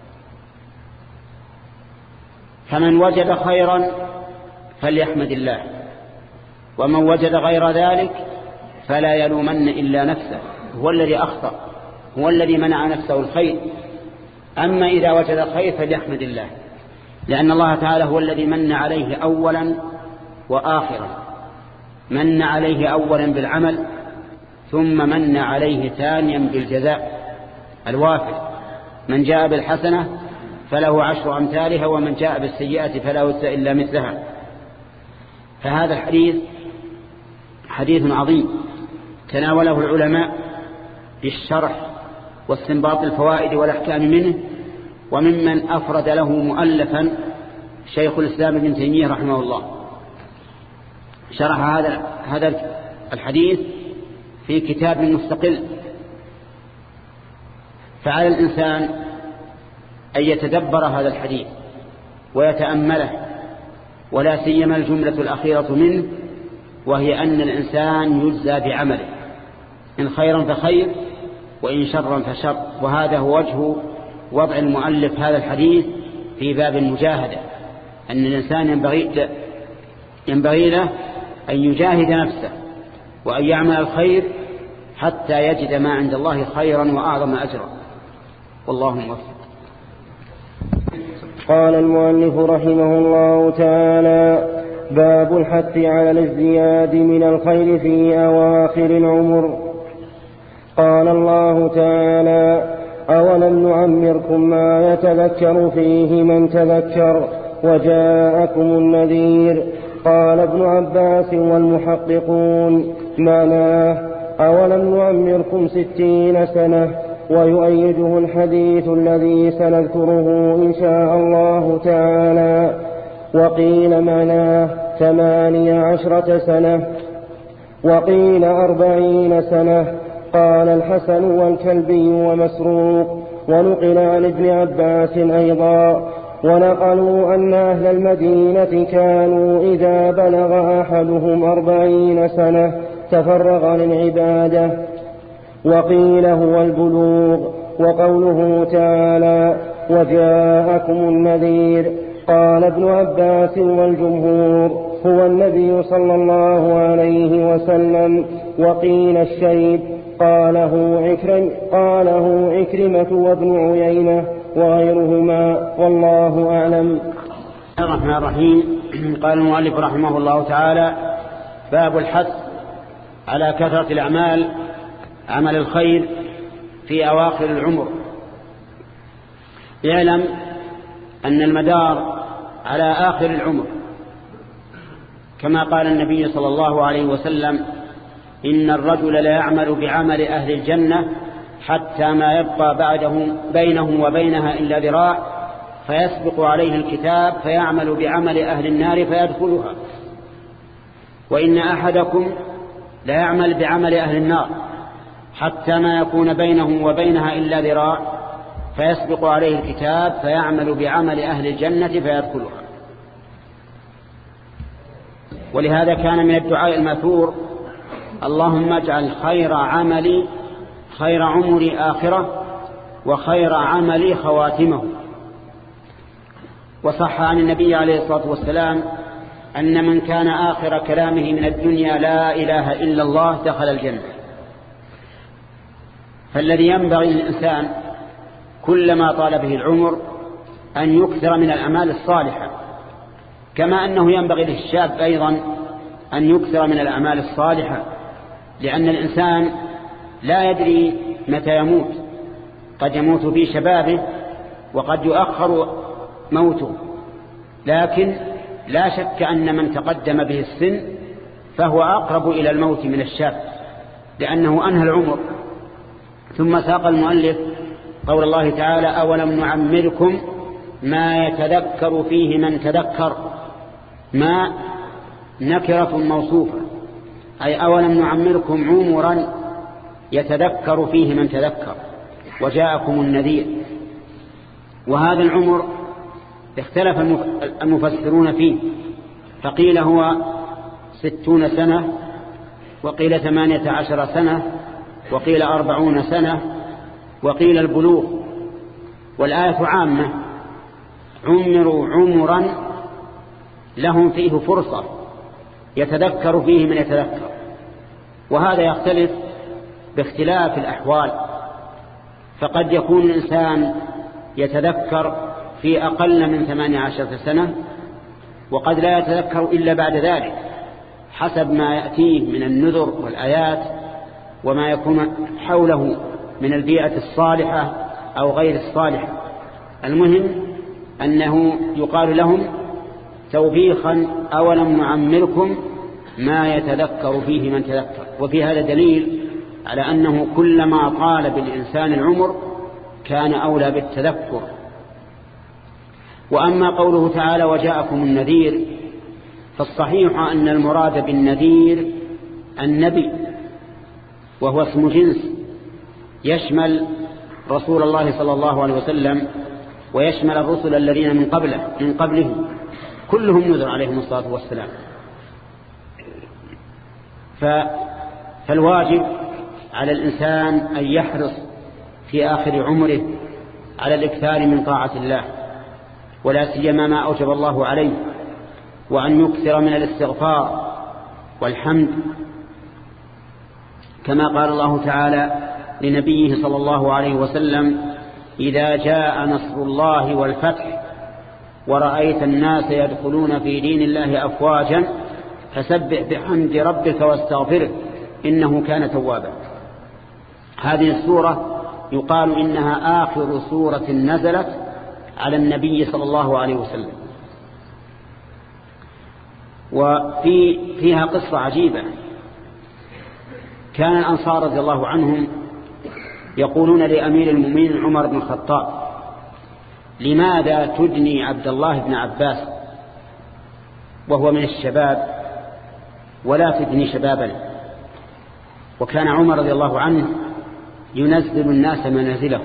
فمن وجد خيرا فليحمد الله، ومن وجد غير ذلك فلا يلومن إلا نفسه، هو الذي أخطأ، هو الذي منع نفسه الخير. أما إذا وجد خير فليحمد الله، لأن الله تعالى هو الذي من عليه أولا وآخرا. من عليه أولا بالعمل ثم من عليه ثانيا بالجزاء الوافر. من جاء بالحسنة فله عشر أمثالها ومن جاء بالسيئة فلا يجزى إلا مثلها. فهذا الحديث حديث عظيم تناوله العلماء بالشرح واستنباط الفوائد والأحكام منه، وممن أفرد له مؤلفا شيخ الإسلام ابن تيمية رحمه الله شرح هذا هذا الحديث في كتاب مستقل. فعلى الإنسان أن يتدبر هذا الحديث ويتأمله، ولا سيما الجملة الأخيرة منه، وهي أن الإنسان يجزى بعمله، إن خيرا فخير وإن شرا فشر. وهذا هو وجه وضع المؤلف هذا الحديث في باب المجاهدة، أن الإنسان ينبغي, ينبغي له أن يجاهد نفسه وأن يعمل الخير حتى يجد ما عند الله خيرا وأعظم أجرا. والله موفق. قال المؤلف رحمه الله تعالى: باب الحث على الازدياد من الخير في أواخر العمر. قال الله تعالى: أولم نعمركم ما يتذكر فيه من تذكر وجاءكم النذير. قال ابن عباس والمحققون معناه أولم نعمركم ستين سنة، ويؤيده الحديث الذي سنذكره إن شاء الله تعالى. وقيل معناه ثمانية عشرة سنة، وقيل أربعين سنة. قال الحسن والكلبي ومسروق، ونقل عن ابن عباس أيضا. ونقلوا أن أهل المدينة كانوا إذا بلغ أحدهم أربعين سنة تفرغ للعبادة. وقيل هو البلوغ. وقوله تعالى: وجاءكم النذير، قال ابن عباس والجمهور هو النبي صلى الله عليه وسلم. وقيل الشيب، قاله عكرم قاله عكرمة وابن عيينة وغيرهما، والله أعلم. الرحمن الرحيم. قال المؤلف رحمه الله تعالى: باب الحث على كثرة الأعمال، عمل الخير في أواخر العمر. يعلم أن المدار على آخر العمر، كما قال النبي صلى الله عليه وسلم: إن الرجل لا يعمل بعمل أهل الجنة حتى ما يبقى بعده بينه وبينها إلا ذراع، فيسبق عليه الكتاب فيعمل بعمل أهل النار فيدخلها. وإن أحدكم لا يعمل بعمل أهل النار حتى ما يكون بينه وبينها إلا ذراع، فيسبق عليه الكتاب فيعمل بعمل أهل الجنة فيدخلها. ولهذا كان من الدعاء الماثور: اللهم اجعل خير عملي خير عمري آخرة وخير عملي خواتمه. وصح عن النبي عليه الصلاة والسلام أن من كان آخر كلامه من الدنيا لا إله إلا الله دخل الجنة. فالذي ينبغي للإنسان كلما طال به العمر أن يكثر من الأعمال الصالحة، كما أنه ينبغي للشاب أيضا أن يكثر من الأعمال الصالحة، لأن الإنسان لا يدري متى يموت. قد يموت في شبابه وقد يؤخر موته، لكن لا شك أن من تقدم به السن فهو أقرب إلى الموت من الشاب لأنه أنهى العمر. ثم ساق المؤلف قول الله تعالى: أولم نعمركم ما يتذكر فيه من تذكر. ما نكرة موصوفة، أي أولم نعمركم عمرا يتذكر فيه من تذكر وجاءكم النذير. وهذا العمر اختلف المفسرون فيه، فقيل هو ستون سنة، وقيل ثمانية عشر سنة، وقيل أربعون سنة، وقيل البلوغ. والآية عامة: عمروا عمرا لهم فيه فرصة يتذكر فيه من يتذكر. وهذا يختلف باختلاف الأحوال، فقد يكون الإنسان يتذكر في أقل من ثمانية عشر سنة، وقد لا يتذكر إلا بعد ذلك حسب ما يأتيه من النذر والآيات وما يكون حوله من البيئة الصالحة أو غير الصالحة. المهم أنه يقال لهم توبيخا: أولم نعمركم ما يتذكر فيه من تذكر. وفي هذا دليل على أنه كلما طال بالإنسان العمر كان أولى بالتذكر. وأما قوله تعالى: وجاءكم النذير، فالصحيح أن المراد بالنذير النبي، وهو اسم جنس يشمل رسول الله صلى الله عليه وسلم ويشمل الرسل الذين من قبله من قبله كلهم نذر عليهم الصلاة والسلام. فالواجب على الإنسان أن يحرص في آخر عمره على الإكثار من طاعة الله، ولا سيما ما أوجب الله عليه، وأن يكثر من الاستغفار والحمد، كما قال الله تعالى لنبيه صلى الله عليه وسلم: إذا جاء نصر الله والفتح ورأيت الناس يدخلون في دين الله أفواجا فسبح بحمد ربك واستغفره إنه كان توابا. هذه السورة يقال إنها آخر سورة نزلت على النبي صلى الله عليه وسلم. وفي فيها قصة عجيبة. كان الأنصار رضي الله عنهم يقولون لأمير المؤمنين عمر بن الخطاب: لماذا تدني عبد الله بن عباس وهو من الشباب ولا تدني شبابنا؟ وكان عمر رضي الله عنه ينزل الناس منازله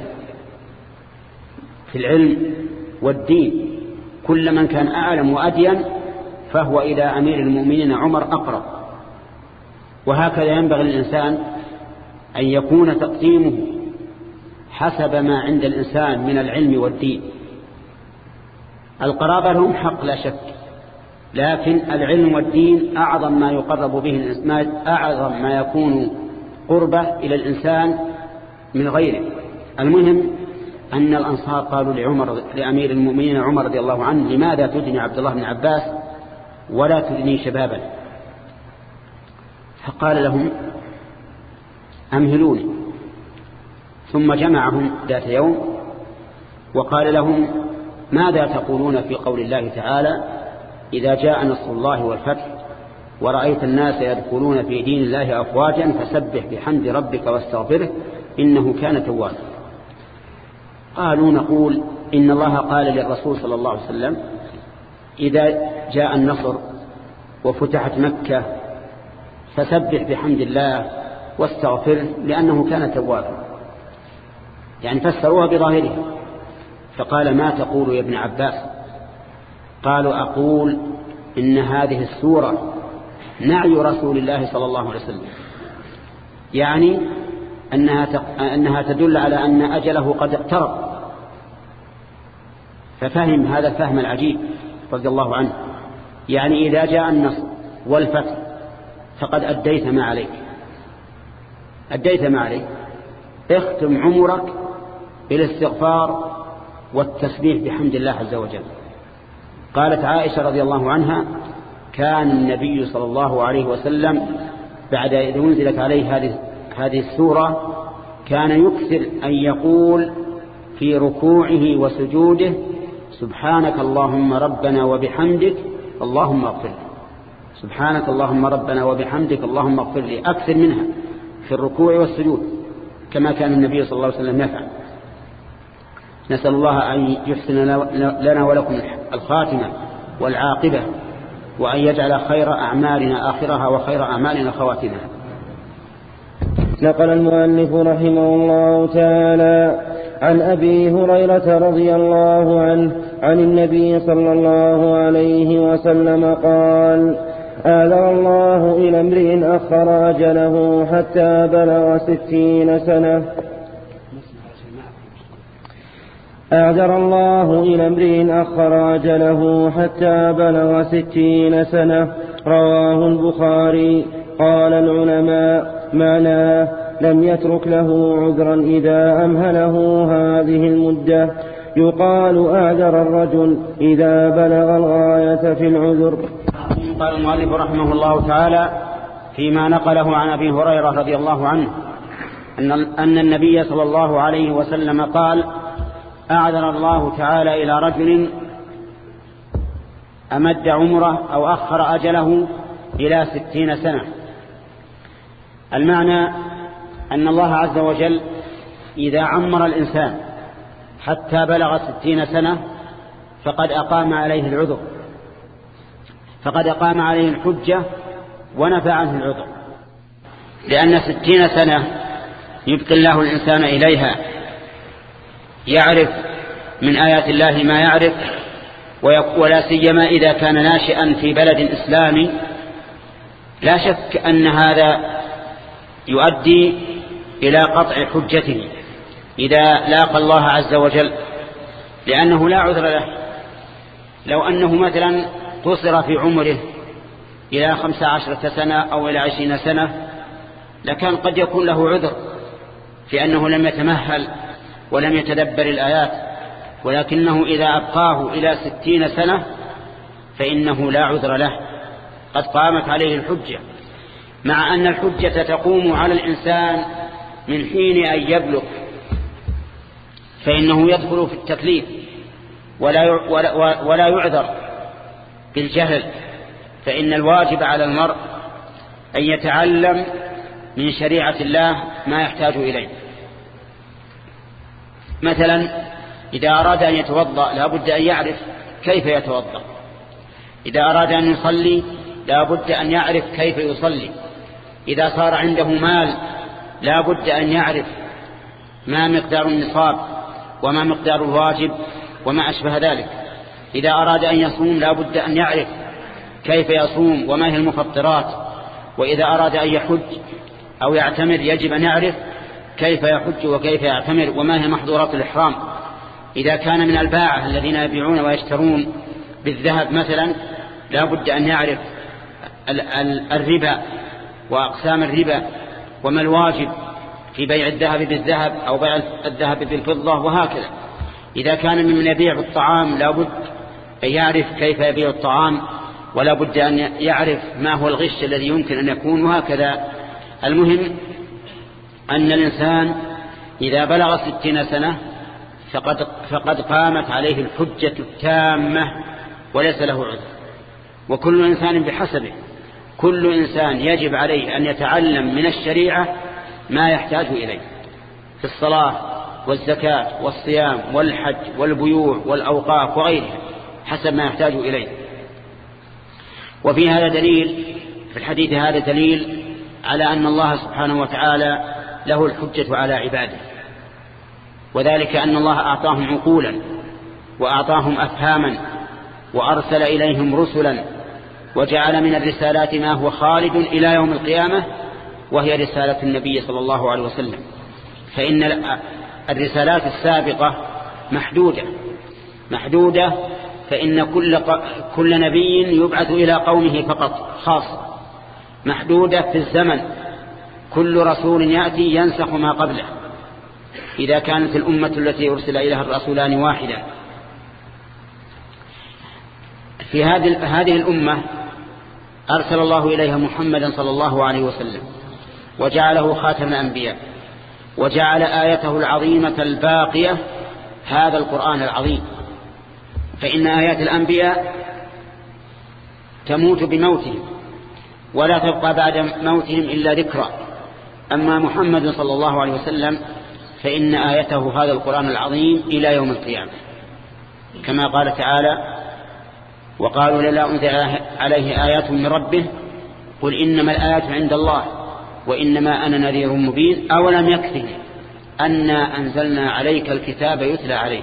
في العلم والدين، كل من كان أعلم وأدين فهو إلى أمير المؤمنين عمر أقرب. وهكذا ينبغي الإنسان أن يكون تقديمه حسب ما عند الإنسان من العلم والدين. القرابة لهم حق لا شك، لكن العلم والدين أعظم ما يقرب به الإنسان، أعظم ما يكون قربة إلى الإنسان من غيره. المهم أن الأنصار قالوا لعمر لأمير المؤمنين عمر رضي الله عنه: لماذا تدني عبد الله بن عباس ولا تدني شبابا؟ فقال لهم: أمهلوني. ثم جمعهم ذات يوم وقال لهم: ماذا تقولون في قول الله تعالى: إذا جاء نصر الله والفتح ورأيت الناس يدخلون في دين الله أفواجا فسبح بحمد ربك واستغفره إنه كان توابا؟ قالوا: نقول إن الله قال للرسول صلى الله عليه وسلم: إذا جاء النصر وفتحت مكة فسبح بحمد الله واستغفره لأنه كان توابا، يعني فسروها بظاهرها. فقال: ما تقول يا ابن عباس؟ قالوا: أقول إن هذه السورة نعي رسول الله صلى الله عليه وسلم، يعني أنها أنها تدل على أن أجله قد اقترب. ففهم هذا الفهم العجيب رضي الله عنه، يعني إذا جاء النصر والفتح فقد أديت ما عليك، أديت ما عليك، اختم عمرك بالاستغفار والتسبيح بحمد الله عز وجل. قالت عائشة رضي الله عنها: كان النبي صلى الله عليه وسلم بعد إذ أنزلت عليه هذه هذه السورة كان يكثر أن يقول في ركوعه وسجوده سبحانك اللهم ربنا وبحمدك اللهم اغفر لي، سبحانك اللهم ربنا وبحمدك اللهم اغفر لي، أكثر منها في الركوع والسجود كما كان النبي صلى الله عليه وسلم يفعل. نسأل الله أن يحسن لنا ولكم الخاتمة والعاقبة، وأن يجعل خير أعمالنا آخرها وخير أعمالنا خواتمها. نقل المؤلف رحمه الله تعالى عن أبي هريرة رضي الله عنه عن النبي صلى الله عليه وسلم قال: آذر الله إلى امرئ أخر أجله حتى بلغ ستين سنة أعذر الله إلى امرئ أخر أجله حتى بلغ ستين سنة. رواه البخاري. قال العلماء: معناه لم يترك له عذرا إذا أمهله هذه المدة. يقال أعذر الرجل إذا بلغ الغاية في العذر. قال المؤلف رحمه الله تعالى فيما نقله عن أبي هريرة رضي الله عنه أن أن النبي صلى الله عليه وسلم قال: أعذر الله تعالى إلى رجل أمد عمره أو أخر أجله إلى ستين سنة. المعنى أن الله عز وجل إذا عمر الإنسان حتى بلغ ستين سنة فقد أقام عليه العذر، فقد أقام عليه الحجة ونفى عنه العذر، لأن ستين سنة يبقي الله الإنسان إليها يعرف من آيات الله ما يعرف، ولا سيما إذا كان ناشئا في بلد إسلامي. لا شك أن هذا يؤدي إلى قطع حجته إذا لاقى الله عز وجل، لأنه لا عذر له. لو أنه مثلا قصر في عمره إلى خمس عشرة سنة أو إلى عشرين سنة لكان قد يكون له عذر في أنه لم يتمهل ولم يتدبر الآيات، ولكنه إذا أبقاه إلى ستين سنة فإنه لا عذر له، قد قامت عليه الحجة، مع أن الحجة تقوم على الإنسان من حين أن يبلغ، فإنه يدخل في التكليف ولا ولا يعذر بالجهل، فإن الواجب على المرء أن يتعلم من شريعة الله ما يحتاج إليه. مثلا إذا أراد أن يتوضأ لا بد أن يعرف كيف يتوضأ، إذا أراد أن يصلي لا بد أن يعرف كيف يصلي، إذا صار عنده مال لا بد أن يعرف ما مقدار النصاب وما مقدار الواجب وما أشبه ذلك، إذا أراد أن يصوم لا بد أن يعرف كيف يصوم وما هي المفطرات، وإذا أراد أن يحج أو يعتمر يجب أن يعرف كيف يحج وكيف يعتمر وما هي محظورات الإحرام. إذا كان من الباعة الذين يبيعون ويشترون بالذهب مثلا لا بد أن يعرف الربا وأقسام الربا وما الواجب في بيع الذهب بالذهب أو بيع الذهب بالفضة وهكذا. إذا كان من يبيع الطعام لا بد أن يعرف كيف يبيع الطعام، ولا بد أن يعرف ما هو الغش الذي يمكن أن يكون وهكذا. المهم أن الإنسان إذا بلغ ستين سنة فقد, فقد قامت عليه الحجة التامة وليس له عذر، وكل إنسان بحسبه، كل إنسان يجب عليه أن يتعلم من الشريعة ما يحتاج إليه في الصلاة والزكاة والصيام والحج والبيوع والأوقاف وغيرها حسب ما يحتاج إليه. وفي هذا دليل، في الحديث هذا دليل على أن الله سبحانه وتعالى له الحجة على عباده، وذلك أن الله أعطاهم عقولا وأعطاهم أفهاما وأرسل إليهم رسلا وجعل من الرسالات ما هو خالد إلى يوم القيامة، وهي رسالة النبي صلى الله عليه وسلم. فإن الرسالات السابقة محدودة محدودة فإن كل, كل نبي يبعث إلى قومه فقط خاصة، محدودة في الزمن، كل رسول يأتي ينسخ ما قبله إذا كانت الأمة التي أرسل إليها الرسولان واحدا. في هذه هذه الأمة أرسل الله إليها محمدا صلى الله عليه وسلم وجعله خاتم الأنبياء، وجعل آيته العظيمة الباقية هذا القرآن العظيم، فإن آيات الأنبياء تموت بموتهم ولا تبقى بعد موتهم إلا ذكرى. أما محمد صلى الله عليه وسلم فإن آيته هذا القرآن العظيم إلى يوم القيامة، كما قال تعالى: وقالوا للا أنزل عليه آيات من ربه قل إنما الآيات عند الله وإنما أنا نذير مبين أولم يكفهم أنا أنزلنا عليك الكتاب يتلى عليه.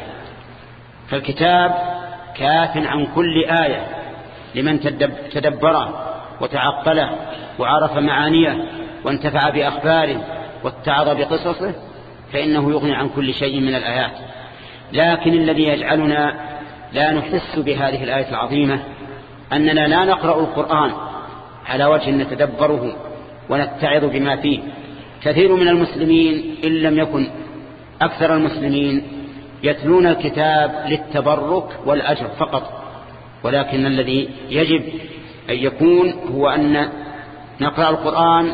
فالكتاب كاف عن كل آية لمن تدبره وتعقله وعرف معانيه وانتفع بأخباره واتعظ بقصصه فإنه يغني عن كل شيء من الآيات. لكن الذي يجعلنا لا نحس بهذه الآية العظيمة أننا لا نقرأ القرآن على وجه نتدبره ونتعظ بما فيه. كثير من المسلمين إن لم يكن أكثر المسلمين يتلون الكتاب للتبرك والأجر فقط، ولكن الذي يجب أن يكون هو أن نقرأ القرآن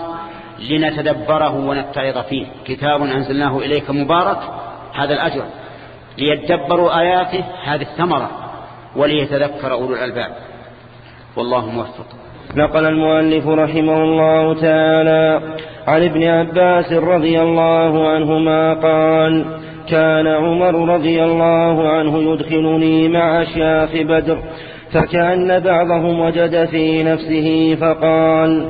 لنتدبره ونتعظ فيه. كتاب أنزلناه إليك مبارك، هذا الأجر، ليتدبروا آياته، هذه الثمرة، وليتذكر أولو الألباب. والله موفق. نقل المؤلف رحمه الله تعالى عن ابن عباس رضي الله عنهما قال: كان عمر رضي الله عنه يدخلني مع أشياخ بدر، فكأن بعضهم وجد في نفسه فقال: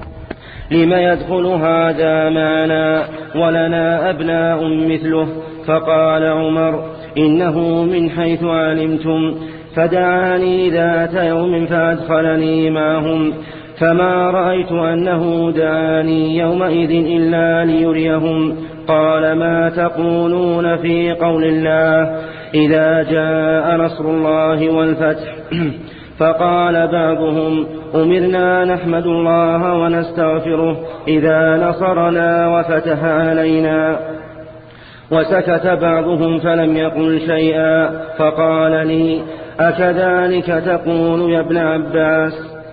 لم يدخل هذا معنا ولنا أبناء مثله؟ فقال عمر: إنه من حيث علمتم. فدعاني ذات يوم فأدخلني معهم، فما رأيت أنه دعاني يومئذ إلا ليريهم. قال: ما تقولون في قول الله إذا جاء نصر الله والفتح؟ فقال بعضهم: أمرنا نحمد الله ونستغفره إذا نصرنا وفتح علينا. وسكت بعضهم فلم يقل شيئا، فقال لي: أكذلك تقول يا ابن عباس؟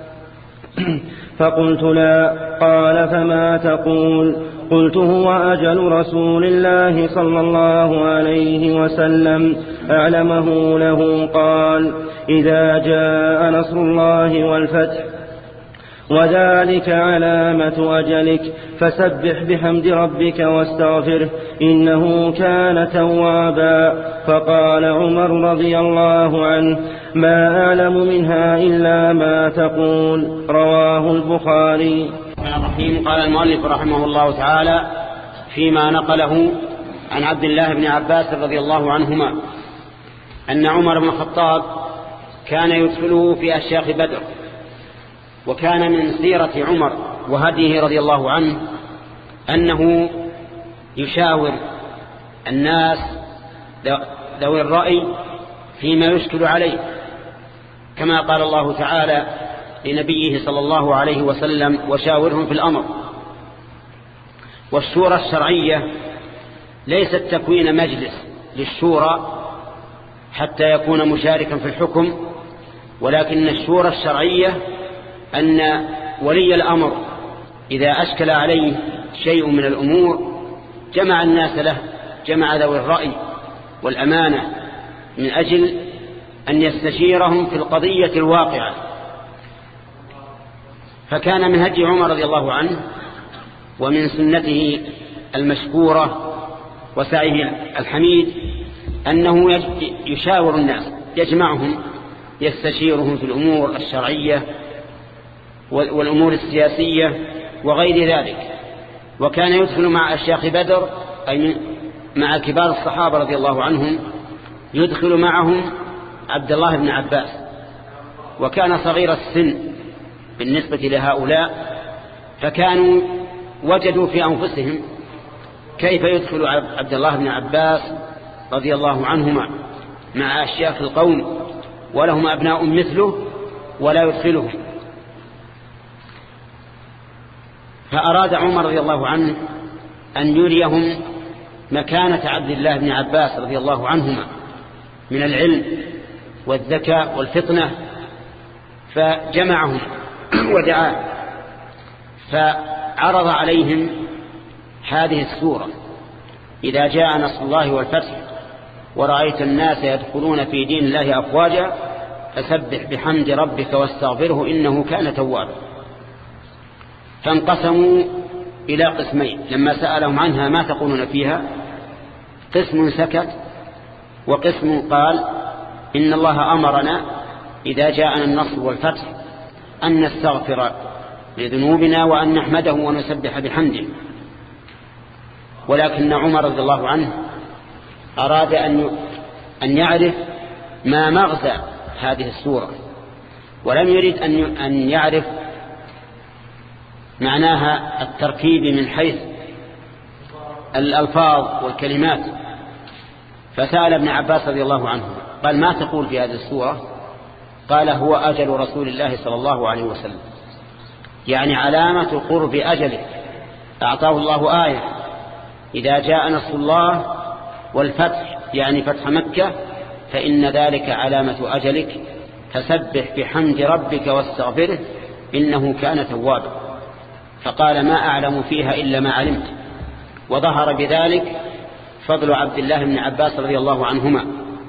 فقلت: لا. قال: فما تقول؟ قلت: هو أجل رسول الله صلى الله عليه وسلم أعلمه له. قال: إذا جاء نصر الله والفتح، وذلك علامة أجلك، فسبح بحمد ربك واستغفره إنه كان توابا. فقال عمر رضي الله عنه: ما أعلم منها إلا ما تقول. رواه البخاري. الرحيم. قال المؤلف رحمه الله تعالى فيما نقله عن عبد الله بن عباس رضي الله عنهما أن عمر بن الخطاب كان يدخله في أشياخ بدر، وكان من سيرة عمر وهديه رضي الله عنه أنه يشاور الناس ذوي الرأي فيما يشكل عليه، كما قال الله تعالى لنبيه صلى الله عليه وسلم: وشاورهم في الأمر. والشورى الشرعية ليست تكوين مجلس للشورى حتى يكون مشاركا في الحكم، ولكن الشورى الشرعية أن ولي الأمر إذا أشكل عليه شيء من الأمور جمع الناس له، جمع ذوي الرأي والأمانة من أجل أن يستشيرهم في القضية الواقعة. فكان من هدي عمر رضي الله عنه ومن سنته المشكورة وسعيه الحميد أنه يشاور الناس، يجمعهم، يستشيرهم في الأمور الشرعية والأمور السياسية وغير ذلك. وكان يدخل مع أشياخ بدر أي مع كبار الصحابة رضي الله عنهم، يدخل معهم عبد الله بن عباس، وكان صغير السن بالنسبة لهؤلاء، فكانوا وجدوا في أنفسهم كيف يدخل عبد الله بن عباس رضي الله عنهما مع أشياخ القوم ولهم أبناء مثله ولا يدخلهم. فأراد عمر رضي الله عنه أن يريهم مكانة عبد الله بن عباس رضي الله عنهما من العلم والذكاء والفطنة، فجمعهم ودعا، فعرض عليهم هذه السورة: إذا جاء نصر الله والفتح، ورأيت الناس يدخلون في دين الله أفواجا فسبح بحمد ربك واستغفره إنه كان توابا. فانقسموا إلى قسمين لما سألهم عنها ما تقولون فيها، قسم سكت وقسم قال إن الله أمرنا إذا جاءنا النصر والفتح أن نستغفر لذنوبنا وأن نحمده ونسبح بحمده. ولكن عمر رضي الله عنه أراد أن يعرف ما مغزى هذه السورة، ولم يريد أن يعرف معناها التركيب من حيث الألفاظ والكلمات، فسأل ابن عباس رضي الله عنه قال ما تقول في هذه السورة؟ قال هو أجل رسول الله صلى الله عليه وسلم، يعني علامة قرب أجله. أعطاه الله آية إذا جاء نصر الله والفتح يعني فتح مكة فإن ذلك علامة أجلك، فسبح بحمد ربك واستغفره إنه كان توابا. فقال ما أعلم فيها إلا ما علمت. وظهر بذلك فضل عبد الله بن عباس رضي الله عنهما.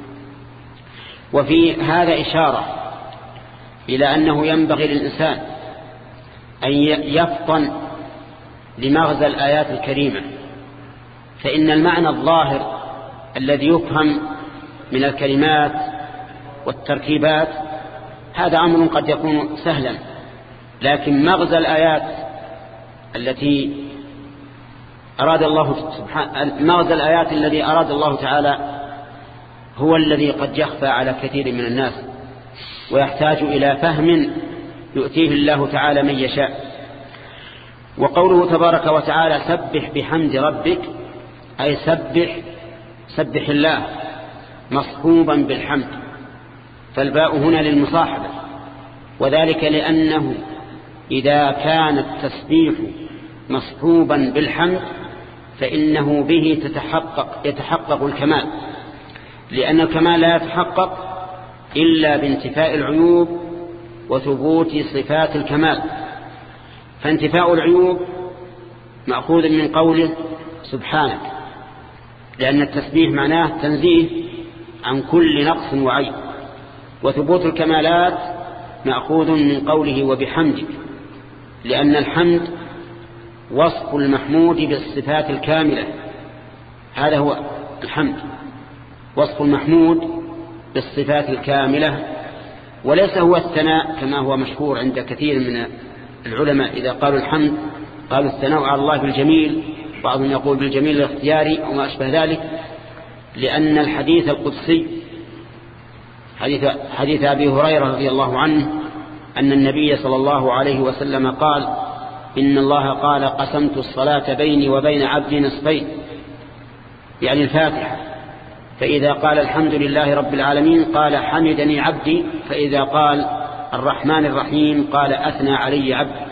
وفي هذا إشارة إلى أنه ينبغي للإنسان أن يفطن لمغزى الآيات الكريمة، فإن المعنى الظاهر الذي يفهم من الكلمات والتركيبات هذا أمر قد يكون سهلا، لكن مغزى الآيات التي أراد الله سبحانه مغزى الآيات الذي أراد الله تعالى هو الذي قد يخفى على كثير من الناس، ويحتاج إلى فهم يؤتيه الله تعالى من يشاء. وقوله تبارك وتعالى سبح بحمد ربك أي سبح سبح الله مصحوبا بالحمد، فالباء هنا للمصاحبة، وذلك لأنه إذا كان التسبيح مصحوبا بالحمد فإنه به تتحقق يتحقق الكمال، لأن الكمال لا يتحقق إلا بانتفاء العيوب وثبوت صفات الكمال. فانتفاء العيوب مأخوذ من قوله سبحانك، لأن التسبيح معناه تنزيه عن كل نقص وعيب، وثبوت الكمالات مأخوذ من قوله وبحمدك، لأن الحمد وصف المحمود بالصفات الكاملة، هذا هو الحمد، وصف المحمود بالصفات الكاملة، وليس هو الثناء كما هو مشهور عند كثير من العلماء. إذا قالوا الحمد قالوا الثناء على الله بالجميل، بعضهم يقول بالجميل الاختياري وما أشبه ذلك، لأن الحديث القدسي حديث, حديث أبي هريرة رضي الله عنه أن النبي صلى الله عليه وسلم قال إن الله قال قسمت الصلاة بيني وبين عبدي نصفين، يعني الفاتحة، فإذا قال الحمد لله رب العالمين قال حمدني عبدي، فإذا قال الرحمن الرحيم قال أثنى علي عبدي،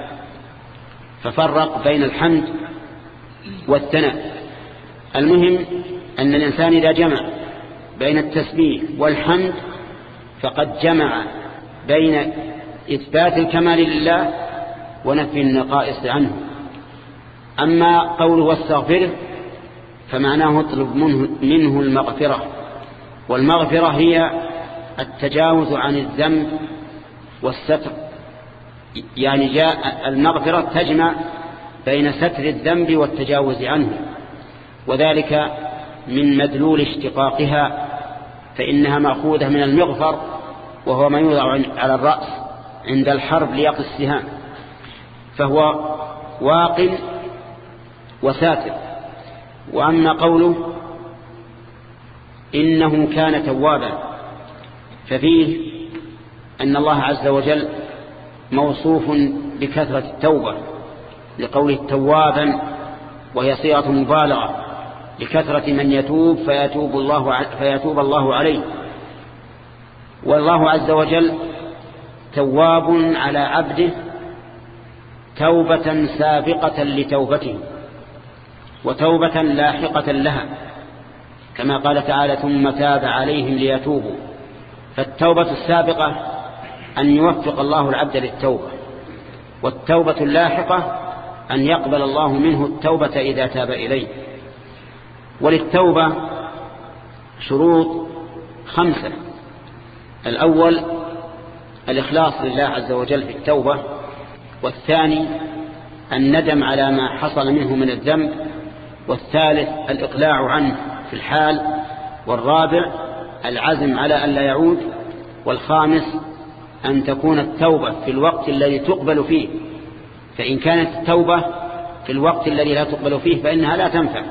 ففرق بين الحمد والثناء. المهم أن الإنسان إذا جمع بين التسبيح والحمد فقد جمع بين إثبات الكمال لله ونفي النقائص عنه. أما قوله واستغفره فمعناه اطلب منه المغفرة، والمغفرة هي التجاوز عن الذنب والستر، يعني جاء المغفرة تجمع بين ستر الذنب والتجاوز عنه، وذلك من مدلول اشتقاقها، فإنها مأخوذة من المغفر وهو ما يوضع على الرأس عند الحرب ليقي السهام، فهو واق وساتر. وأما قوله إنه كان توابا ففيه أن الله عز وجل موصوف بكثرة التوبة لقوله توابا، وهي صيغة مبالغة لكثرة من يتوب فيتوب الله, فيتوب الله عليه. والله عز وجل تواب على عبده توبة سابقة لتوبته وتوبة لاحقة لها، كما قال تعالى ثم تاب عليهم ليتوبوا. فالتوبة السابقة أن يوفق الله العبد للتوبة، والتوبة اللاحقة أن يقبل الله منه التوبة إذا تاب إليه. وللتوبة شروط خمسة. الأول الإخلاص لله عز وجل في التوبة، والثاني الندم على ما حصل منه من الذنب، والثالث الإقلاع عنه في الحال، والرابع العزم على أن لا يعود، والخامس أن تكون التوبة في الوقت الذي تقبل فيه، فإن كانت التوبة في الوقت الذي لا تقبل فيه فإنها لا تنفع.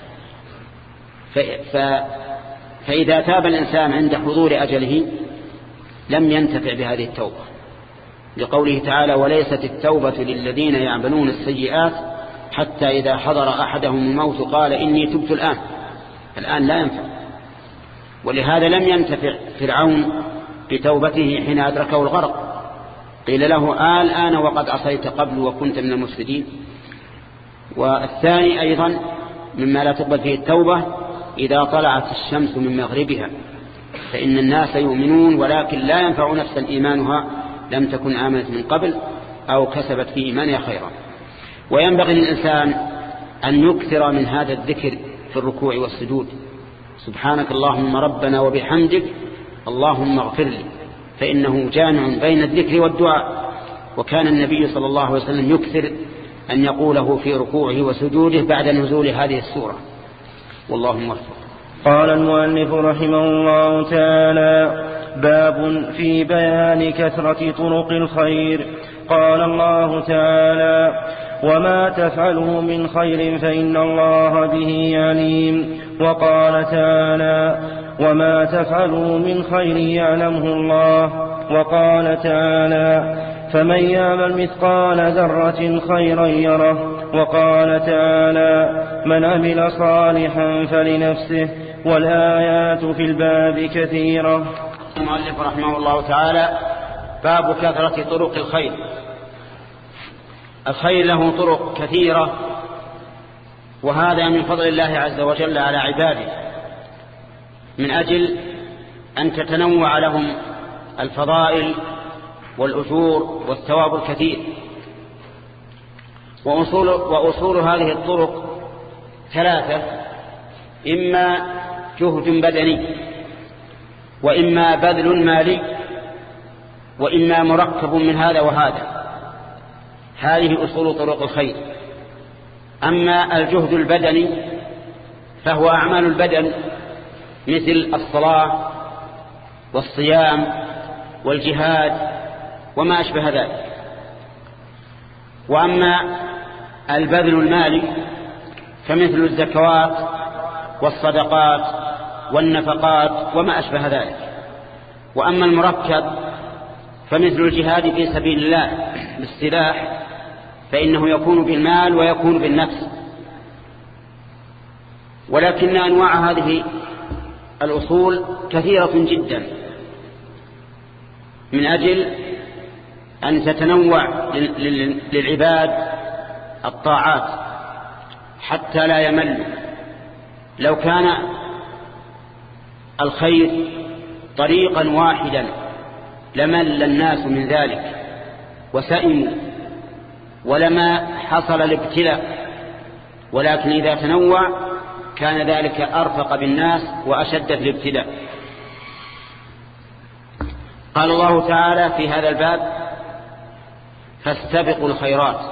ف... فإذا تاب الإنسان عند حضور أجله لم ينتفع بهذه التوبة، لقوله تعالى: وليست التوبة للذين يعملون السيئات حتى إذا حضر أحدهم الموت قال إني تبت الآن. الآن لا ينفع. ولهذا لم ينتفع فرعون بتوبته حين أدركه الغرق، قيل له: آل آن وقد عصيت قبل وكنت من المفسدين. والثاني أيضا مما لا تقبل فيه التوبة إذا طلعت الشمس من مغربها، فإن الناس يؤمنون ولكن لا ينفع نفسا إيمانها لم تكن آمنت من قبل أو كسبت في إيمانها خيرا. وينبغي للإنسان أن يكثر من هذا الذكر في الركوع والسجود: سبحانك اللهم ربنا وبحمدك اللهم اغفر لي، فإنه جامع بين الذكر والدعاء. وكان النبي صلى الله عليه وسلم يكثر أن يقوله في ركوعه وسجوده بعد نزول هذه السورة. والله موفق. قال المؤلف رحمه الله تعالى: باب في بيان كثرة طرق الخير. قال الله تعالى: وما تفعلوا من خير فإن الله به عليم. وقال تعالى: وما تفعلوا من خير يعلمه الله. وقال تعالى: فمن يعمل مثقال ذرة خيرا يره. وقال تعالى: من عمل صالحا فلنفسه. والآيات في الباب كثيرة. المؤلف رحمه الله تعالى: باب كثرة طرق الخير. الخير له طرق كثيرة، وهذا من فضل الله عز وجل على عباده، من أجل أن تتنوع لهم الفضائل والأجور والثواب الكثير. وأصول, وأصول هذه الطرق ثلاثة: إما جهد بدني، وإما بذل مالي، وإما مركب من هذا وهذا. هذه أصول طرق الخير. أما الجهد البدني فهو أعمال البدن مثل الصلاة والصيام والجهاد وما أشبه ذلك. وأما البذل المالي فمثل الزكوات والصدقات والنفقات وما أشبه ذلك. وأما المركب فمثل الجهاد في سبيل الله بالسلاح، فإنه يكون بالمال ويكون بالنفس. ولكن أنواع هذه الأصول كثيرة جدا، من أجل أن تتنوع للعباد الطاعات حتى لا يملوا. لو كان الخير طريقا واحدا لمل الناس من ذلك وسئموا ولما حصل الابتلاء، ولكن إذا تنوع كان ذلك أرفق بالناس وأشد في الابتلاء. قال الله تعالى في هذا الباب: فاستبقوا الخيرات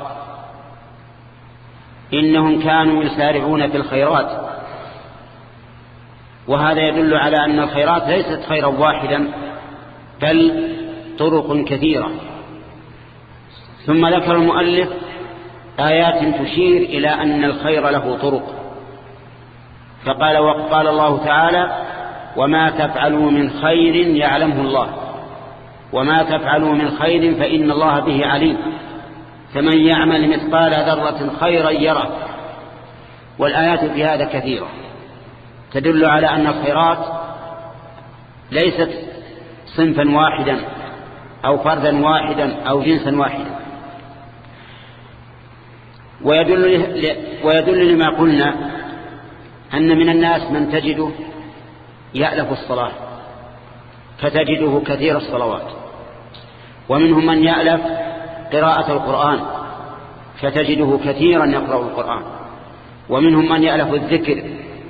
إنهم كانوا يسارعون في الخيرات. وهذا يدل على أن الخيرات ليست خيرا واحدا بل طرق كثيرة. ثم ذكر المؤلف آيات تشير إلى أن الخير له طرق، فقال: وقال الله تعالى: وما تفعلوا من خير يعلمه الله، وما تفعلوا من خير فإن الله به عليم، فمن يعمل مثقال ذرة خيرا يره. والآيات في هذا كثيرة تدل على أن الخيرات ليست صنفا واحدا أو فردا واحدا أو جنسا واحدا. ويدل, ويدل لما قلنا أن من الناس من تجده يألف الصلاة فتجده كثير الصلوات، ومنهم من يألف قراءة القرآن فتجده كثيرا يقرأ القرآن، ومنهم من يألف الذكر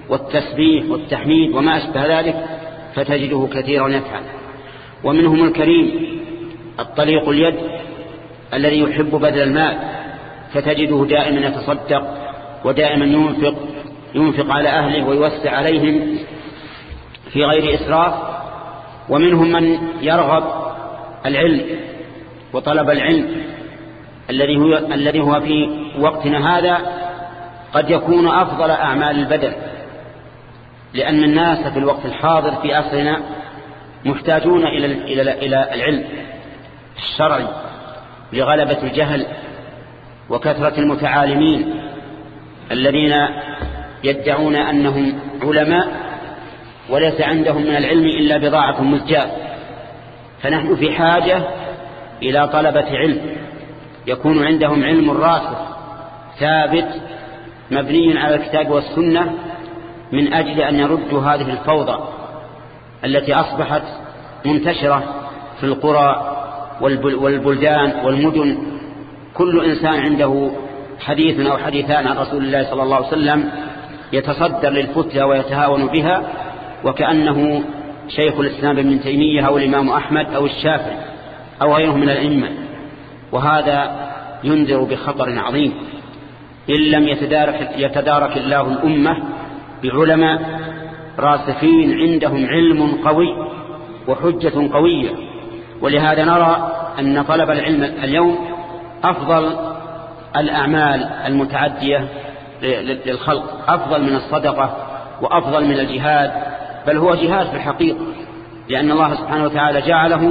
والتسبيح والتحميد وما أشبه ذلك فتجده كثيرا يفعل. ومنهم الكريم الطليق اليد الذي يحب بذل المال، فتجده دائما يتصدق ودائما ينفق ينفق على أهله ويوسع عليهم في غير إسراف. ومنهم من يرغب العلم وطلب العلم الذي هو الذي هو في وقتنا هذا قد يكون أفضل أعمال البدن، لأن الناس في الوقت الحاضر في عصرنا محتاجون إلى إلى إلى العلم الشرعي لغلبة الجهل وكثرة المتعالمين الذين يدعون أنهم علماء وليس عندهم من العلم إلا بضاعة مزجاة. فنحن في حاجة إلى طلبة علم يكون عندهم علم راسخ ثابت مبني على الكتاب والسنة، من أجل أن يردوا هذه الفوضى التي أصبحت منتشرة في القرى والبلدان والمدن. كل إنسان عنده حديث أو حديثان عن رسول الله صلى الله عليه وسلم يتصدر للفتيا ويتهاون بها، وكأنه شيخ الإسلام ابن تيمية أو الإمام أحمد أو الشافعي أو غيره من الأئمة. وهذا ينذر بخطر عظيم إن لم يتدارك, يتدارك الله الأمة بعلماء راسخين عندهم علم قوي وحجة قوية. ولهذا نرى أن طلب العلم اليوم أفضل الأعمال المتعدية للخلق، أفضل من الصدقة وأفضل من الجهاد، بل هو جهاد في الحقيقة، لأن الله سبحانه وتعالى جعله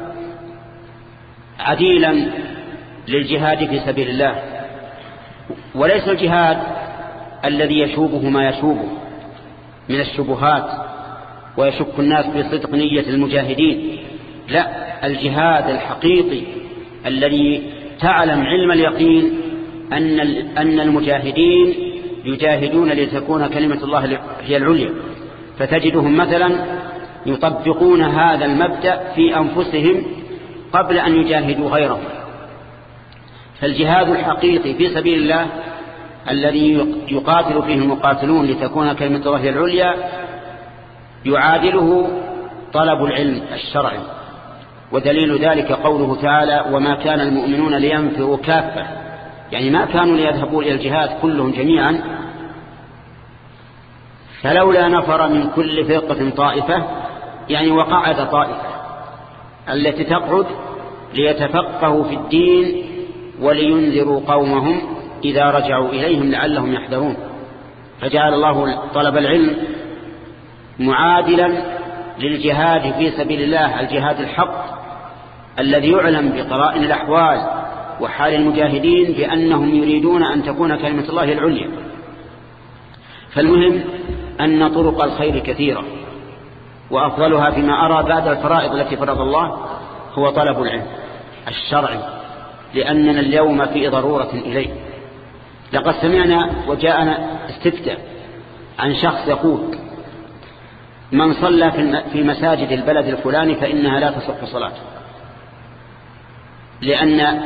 عديلا للجهاد في سبيل الله. وليس الجهاد الذي يشوبه ما يشوبه من الشبهات ويشك الناس في صدق نية المجاهدين، لا، الجهاد الحقيقي الذي تعلم علم اليقين أن أن المجاهدين يجاهدون لتكون كلمة الله هي العليا، فتجدهم مثلا يطبقون هذا المبدأ في أنفسهم قبل أن يجاهدوا غيرهم. فالجهاد الحقيقي في سبيل الله الذي يقاتل فيه المقاتلون لتكون كلمة الله هي العليا يعادله طلب العلم الشرعي. ودليل ذلك قوله تعالى: وما كان المؤمنون لينفروا كافة، يعني ما كانوا ليذهبوا إلى الجهاد كلهم جميعا، فلولا نفر من كل فرقة طائفة، يعني وقعد طائفة التي تقعد ليتفقهوا في الدين ولينذروا قومهم إذا رجعوا إليهم لعلهم يحذرون. فجعل الله طلب العلم معادلا للجهاد في سبيل الله، الجهاد الحق الذي يعلم بقرائن الأحوال وحال المجاهدين بأنهم يريدون أن تكون كلمة الله العليا. فالمهم أن طرق الخير كثيرة، وأفضلها فيما أرى بعد الفرائض التي فرض الله هو طلب العلم الشرعي، لأننا اليوم في ضرورة إليه. لقد سمعنا وجاءنا استفتاء عن شخص يقول: من صلى في مساجد البلد الفلاني فإنها لا تصح صلاته، لأن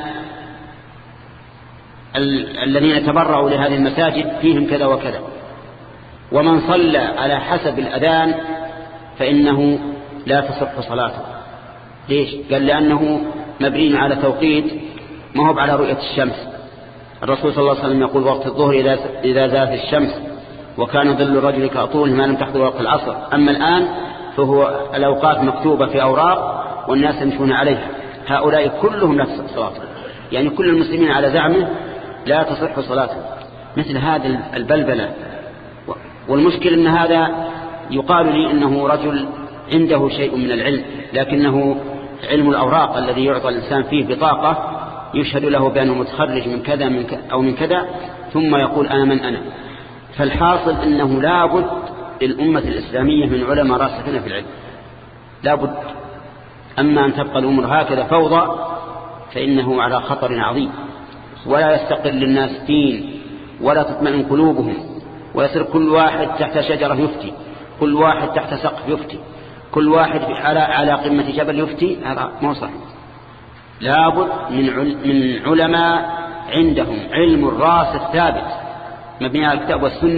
الذين تبرعوا لهذه المساجد فيهم كذا وكذا، ومن صلى على حسب الأذان فإنه لا تصح صلاته. ليش؟ قال: لأنه مبني على توقيت ما هو على رؤية الشمس. الرسول صلى الله عليه وسلم يقول: وقت الظهر إذا زالت الشمس وكان ظل الرجل كأطول ما لم تحضر وقت العصر. أما الآن فهو الأوقات مكتوبة في أوراق والناس يمشون عليها، هؤلاء كلهم لا تصح صلاتهم، يعني كل المسلمين على زعمه لا تصح صلاتهم. مثل هذا البلبلة. والمشكل أن هذا يقال لي أنه رجل عنده شيء من العلم، لكنه علم الأوراق الذي يعطى الإنسان فيه بطاقة يشهد له بأنه متخرج من كذا من كذا أو من كذا، ثم يقول أنا من أنا. فالحاصل أنه لابد للأمة الإسلامية من علماء راسخين في العلم، لابد. أما أن تبقى الأمور هكذا فوضى فإنه على خطر عظيم، ولا يستقل للناس دين ولا تطمئن قلوبهم، ويصير كل واحد تحت شجرة يفتي، كل واحد تحت سقف يفتي، كل واحد على على قمة جبل يفتي. هذا مو صحيح. لابد من من علماء عندهم علم راسخ ثابت مبني على الكتاب والسنة،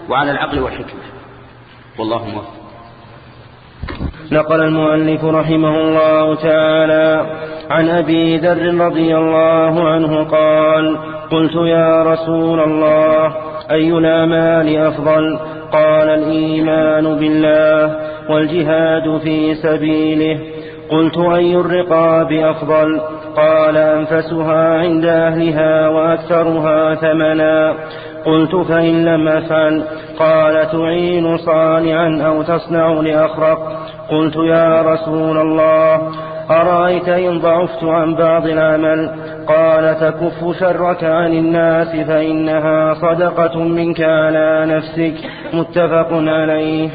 وعلى العقل والحكمة. والله موفق. نقل المؤلف رحمه الله تعالى عن أبي ذر رضي الله عنه قال: قلت يا رسول الله أي الأعمال أفضل؟ قال: الإيمان بالله والجهاد في سبيله. قلت: أي الرقاب أفضل؟ قال: أنفسها عند أهلها وأكثرها ثمنا. قلت: فإن لم أفعل؟ قال: تعين صانعا أو تصنع لأخرق. قلت: يا رسول الله أرأيت إن ضعفت عن بعض العمل؟ قال: تكف شرك عن الناس فإنها صدقة منك على نفسك. متفق عليه.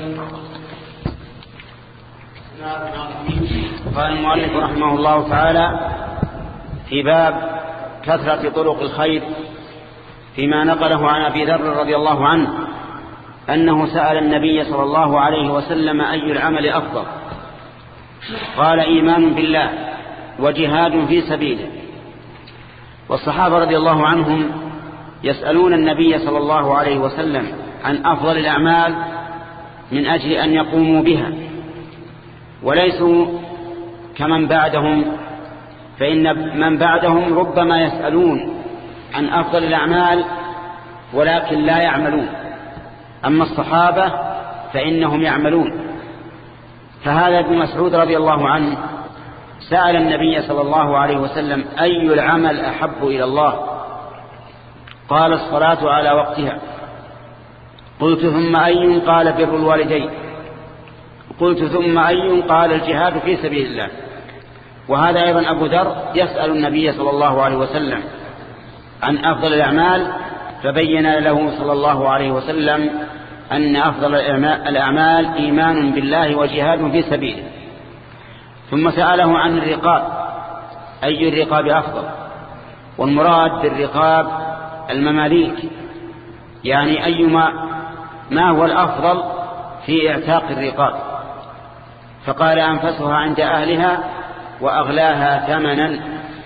قال المؤلف رحمه الله تعالى في باب كثرة طرق الخير فيما نقله عن أبي ذر رضي الله عنه أنه سأل النبي صلى الله عليه وسلم أي العمل أفضل؟ قال: إيمان بالله وجهاد في سبيله. والصحابة رضي الله عنهم يسألون النبي صلى الله عليه وسلم عن أفضل الأعمال من أجل أن يقوموا بها، وليسوا كمن بعدهم، فإن من بعدهم ربما يسألون عن أفضل الأعمال ولكن لا يعملون، أما الصحابة فإنهم يعملون. فهذا ابن مسعود رضي الله عنه سأل النبي صلى الله عليه وسلم أي العمل أحب إلى الله؟ قال: الصلاة على وقتها. قلت: ثم أي؟ قال: بر الوالدين. قلت: ثم أي؟ قال: الجهاد في سبيل الله. وهذا أيضا أبو ذر يسأل النبي صلى الله عليه وسلم عن أفضل الأعمال، فبين له صلى الله عليه وسلم أن أفضل الأعمال إيمان بالله وجهاد في سبيله. ثم سأله عن الرقاب: أي الرقاب أفضل؟ والمراد بالرقاب المماليك، يعني أيما ما هو الأفضل في اعتاق الرقاب؟ فقال: أنفسها عند أهلها وأغلاها ثمنا،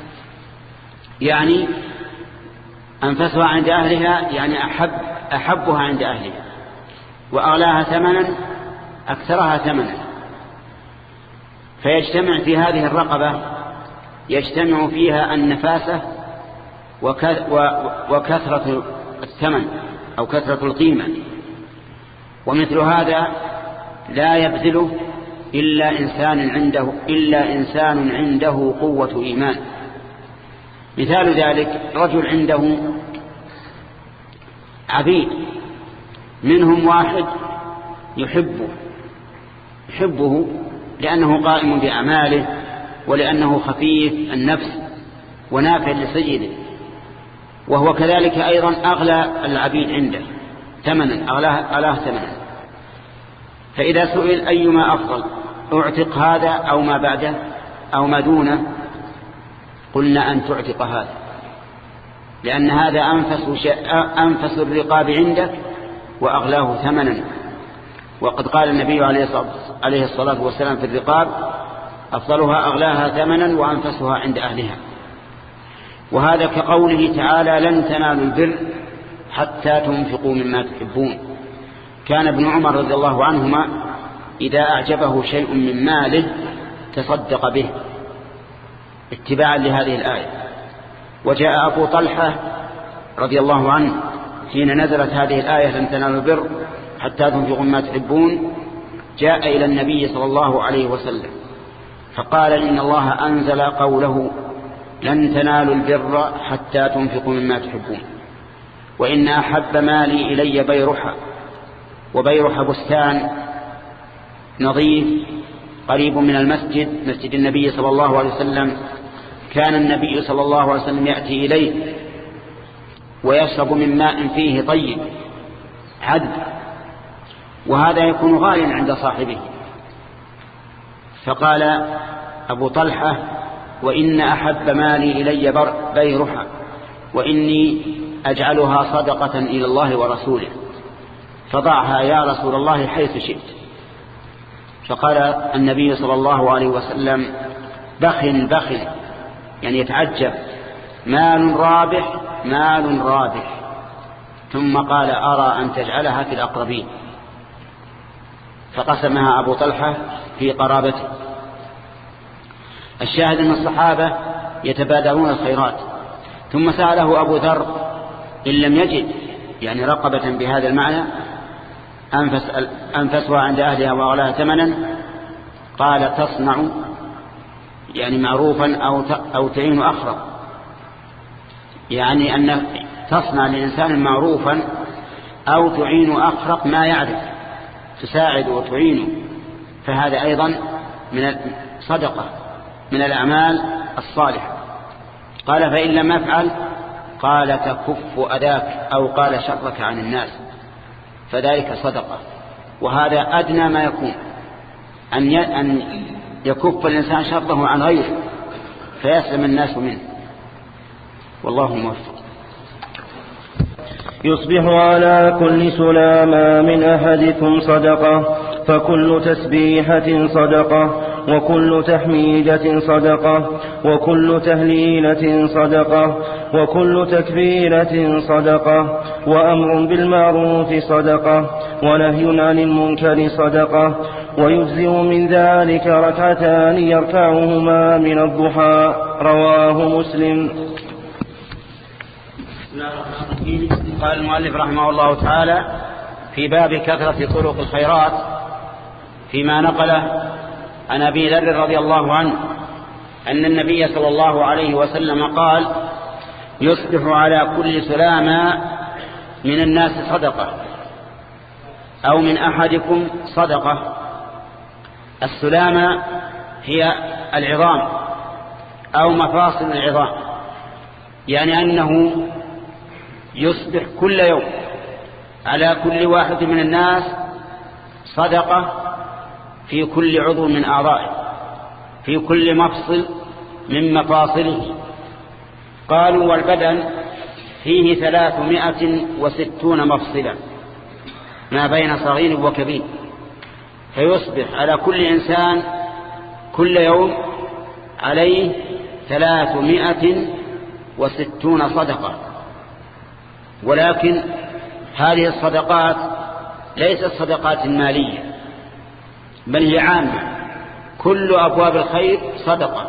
يعني أنفسها عند أهلها يعني أحب أحبها عند أهلها، وأغلاها ثمنا أكثرها ثمنا. فيجتمع في هذه الرقبة يجتمع فيها النفاسة وكثرة الثمن أو كثرة القيمة، ومثل هذا لا يبذله إلا إنسان عنده إلا إنسان عنده قوة إيمان. مثال ذلك رجل عنده عبيد، منهم واحد يحبه يحبه لأنه قائم بأعماله ولأنه خفيف النفس ونافع لسيده، وهو كذلك أيضا أغلى العبيد عنده ثمنا، أغلاه, أغلاه ثمنا. فإذا سئل أيما أفضل، أعتق هذا أو ما بعده أو ما دونه؟ قلنا أن تعتق هذا، لأن هذا أنفس, أنفس الرقاب عندك وأغلاه ثمنا. وقد قال النبي عليه الصلاة والسلام في الرقاب: أفضلها أغلاها ثمنا وأنفسها عند أهلها. وهذا كقوله تعالى: لن تنالوا البر حتى تنفقوا مما تحبون. كان ابن عمر رضي الله عنهما إذا أعجبه شيء من ماله تصدق به اتباعا لهذه الآية. وجاء أبو طلحة رضي الله عنه حين نزلت هذه الآية: لن تنالوا البر حتى تنفقوا مما تحبون، جاء إلى النبي صلى الله عليه وسلم فقال: إن الله أنزل قوله: لن تنالوا البر حتى تنفقوا مما تحبون، وإن أحب مالي إلي بيرحة. وبيرحة بستان نظيف قريب من المسجد، مسجد النبي صلى الله عليه وسلم. كان النبي صلى الله عليه وسلم يأتي إليه ويشرب من ماء فيه طيب عذب، وهذا يكون غاليا عند صاحبه. فقال أبو طلحة: وإن أحب مالي إلي بيرحة، وإني أجعلها صدقة إلى الله ورسوله، فضعها يا رسول الله حيث شئت. فقال النبي صلى الله عليه وسلم: بخل بخل، يعني يتعجب، مال رابح مال رابح، ثم قال أرى أن تجعلها في الأقربين، فقسمها أبو طلحة في قرابته. الشاهد أن الصحابة يتبادرون الخيرات. ثم سأله أبو ذر إن لم يجد يعني رقبة بهذا المعنى أنفسها عند أهلها وأغلاها ثمنا، قال تصنع يعني معروفا أو أو تعين أخرى، يعني أن تصنع لإنسان معروفا أو تعين أخرق ما يعرف، تساعد وتعينه، فهذا أيضا من الصدقة من الأعمال الصالحة. قال فإن لم أفعل قال تكف أذاك أو قال شرك عن الناس، فذلك صدقة. وهذا أدنى ما يكون أن يكف الإنسان شره عن غيره فيسلم الناس منه، والله موفق. يصبح على كل سلامة من أحدكم صدقة، فكل تسبيحة صدقة، وكل تحميدة صدقة، وكل تهليلة صدقة، وكل تكبيرة صدقة، وأمر بالمعروف صدقة، ونهي عن المنكر صدقة، ويجزئ من ذلك ركعتان يركعهما من الضحى. رواه مسلم. قال المؤلف رحمه الله تعالى في باب كثرة طرق الخيرات فيما نقله عن أبي ذر رضي الله عنه أن النبي صلى الله عليه وسلم قال يصبح على كل سلامة من الناس صدقة أو من أحدكم صدقة. السلامة هي العظام أو مفاصل العظام، يعني أنه يصبح كل يوم على كل واحد من الناس صدقة في كل عضو من أعضائه، في كل مفصل من مفاصله. قالوا والبدن فيه ثلاثمائة وستون مفصلا ما بين صغير وكبير، فيصبح على كل إنسان كل يوم عليه ثلاثمائة وستون صدقة. ولكن هذه الصدقات ليست صدقات مالية، بل هي عامة، كل أبواب الخير صدقة،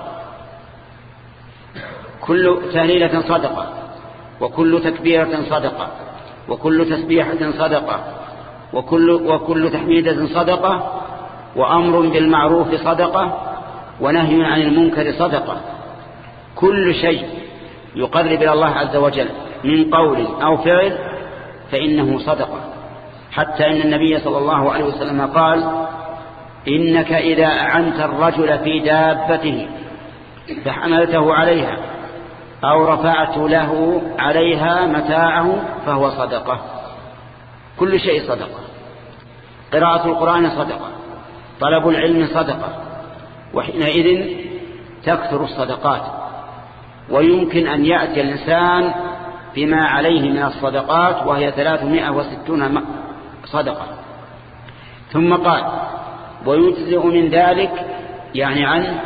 كل تهليلة صدقة، وكل تكبيرة صدقة، وكل تسبيحة صدقة، وكل, وكل تحميدة صدقة، وأمر بالمعروف صدقة، ونهي عن المنكر صدقة. كل شيء يقرب إلى الله عز وجل من قول أو فعل فإنه صدقة. حتى إن النبي صلى الله عليه وسلم قال إنك إذا أعنت الرجل في دابته فحملته عليها أو رفعت له عليها متاعه فهو صدقة. كل شيء صدقة. قراءة القرآن صدقة، طلب العلم صدقة، وحينئذ تكثر الصدقات، ويمكن أن يأتي الإنسان بما عليه من الصدقات وهي ثلاثمائة وستون صدقة. ثم قال ويجزئ من ذلك يعني عن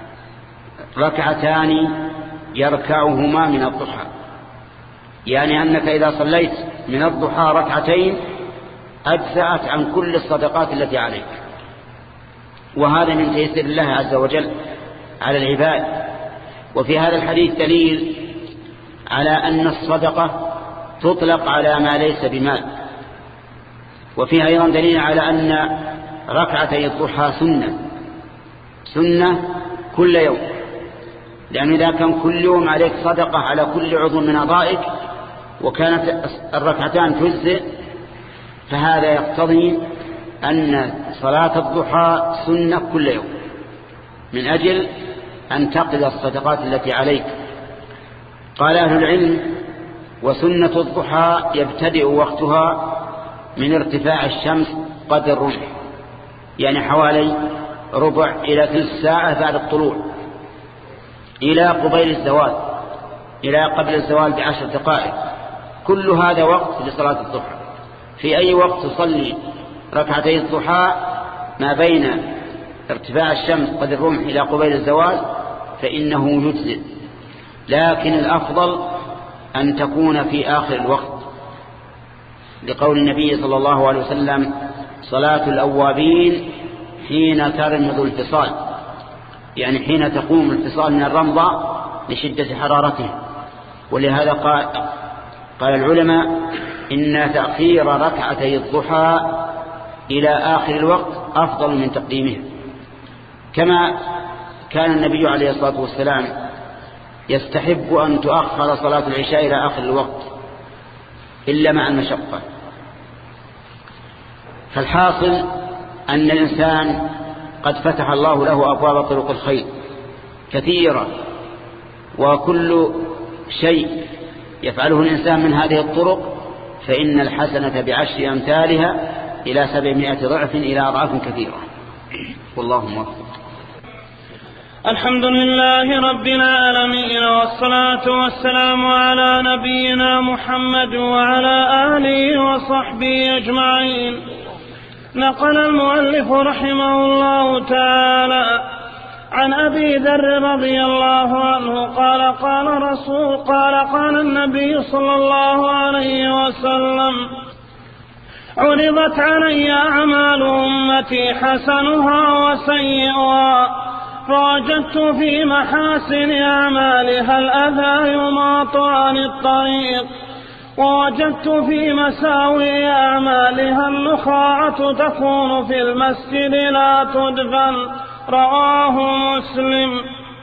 ركعتان يركعهما من الضحى، يعني أنك إذا صليت من الضحى ركعتين أجزأت عن كل الصدقات التي عليك. وهذا من تيسير الله عز وجل على العباد. وفي هذا الحديث دليل على أن الصدقة تطلق على ما ليس بمال، وفيها أيضا دليل على أن ركعتي الضحى سنة سنة كل يوم، لأن إذا كان كل يوم عليك صدقة على كل عضو من أعضائك وكانت الركعتان تجزئ، فهذا يقتضي أن صلاة الضحى سنة كل يوم من أجل أن تقضي الصدقات التي عليك. قال أهل العلم وسنة الضحى يبتدئ وقتها من ارتفاع الشمس قدر الرمح، يعني حوالي ربع إلى ثلث ساعة بعد الطلوع إلى قبيل الزوال، إلى قبل الزوال بعشر دقائق. كل هذا وقت لصلاة الضحى. في أي وقت تصلي ركعتي الضحى ما بين ارتفاع الشمس قدر الرمح إلى قبيل الزوال فإنه لقول النبي صلى الله عليه وسلم صلاة الأوابين حين ترمض الفصال، يعني حين تقوم الفصال من الرمضة لشدة حرارته. ولهذا قال, قال العلماء إن تأخير ركعتي الضحى إلى آخر الوقت أفضل من تقديمه، كما كان النبي عليه الصلاة والسلام يستحب أن تؤخر صلاة العشاء إلى آخر الوقت إلا مع المشقة. فالحاصل أن الإنسان قد فتح الله له أبواب طرق الخير كثيرة، وكل شيء يفعله الإنسان من هذه الطرق فإن الحسنة بعشر أمثالها إلى سبعمائة ضعف إلى أضعاف كثيرة. والله موفق. الحمد لله رب العالمين، والصلاة والسلام على نبينا محمد وعلى آله وصحبه أجمعين. نقل المؤلف رحمه الله تعالى عن أبي ذر رضي الله عنه قال قال رسول قال قال النبي صلى الله عليه وسلم: عرضت علي أعمال أمتي حسنها وسيئها، فوجدت في محاسن أعمالها الأذى يماط عن الطريق، ووجدت في مساوئ أعمالها النخاعة تكون في المسجد لا تدفن. رواه مسلم.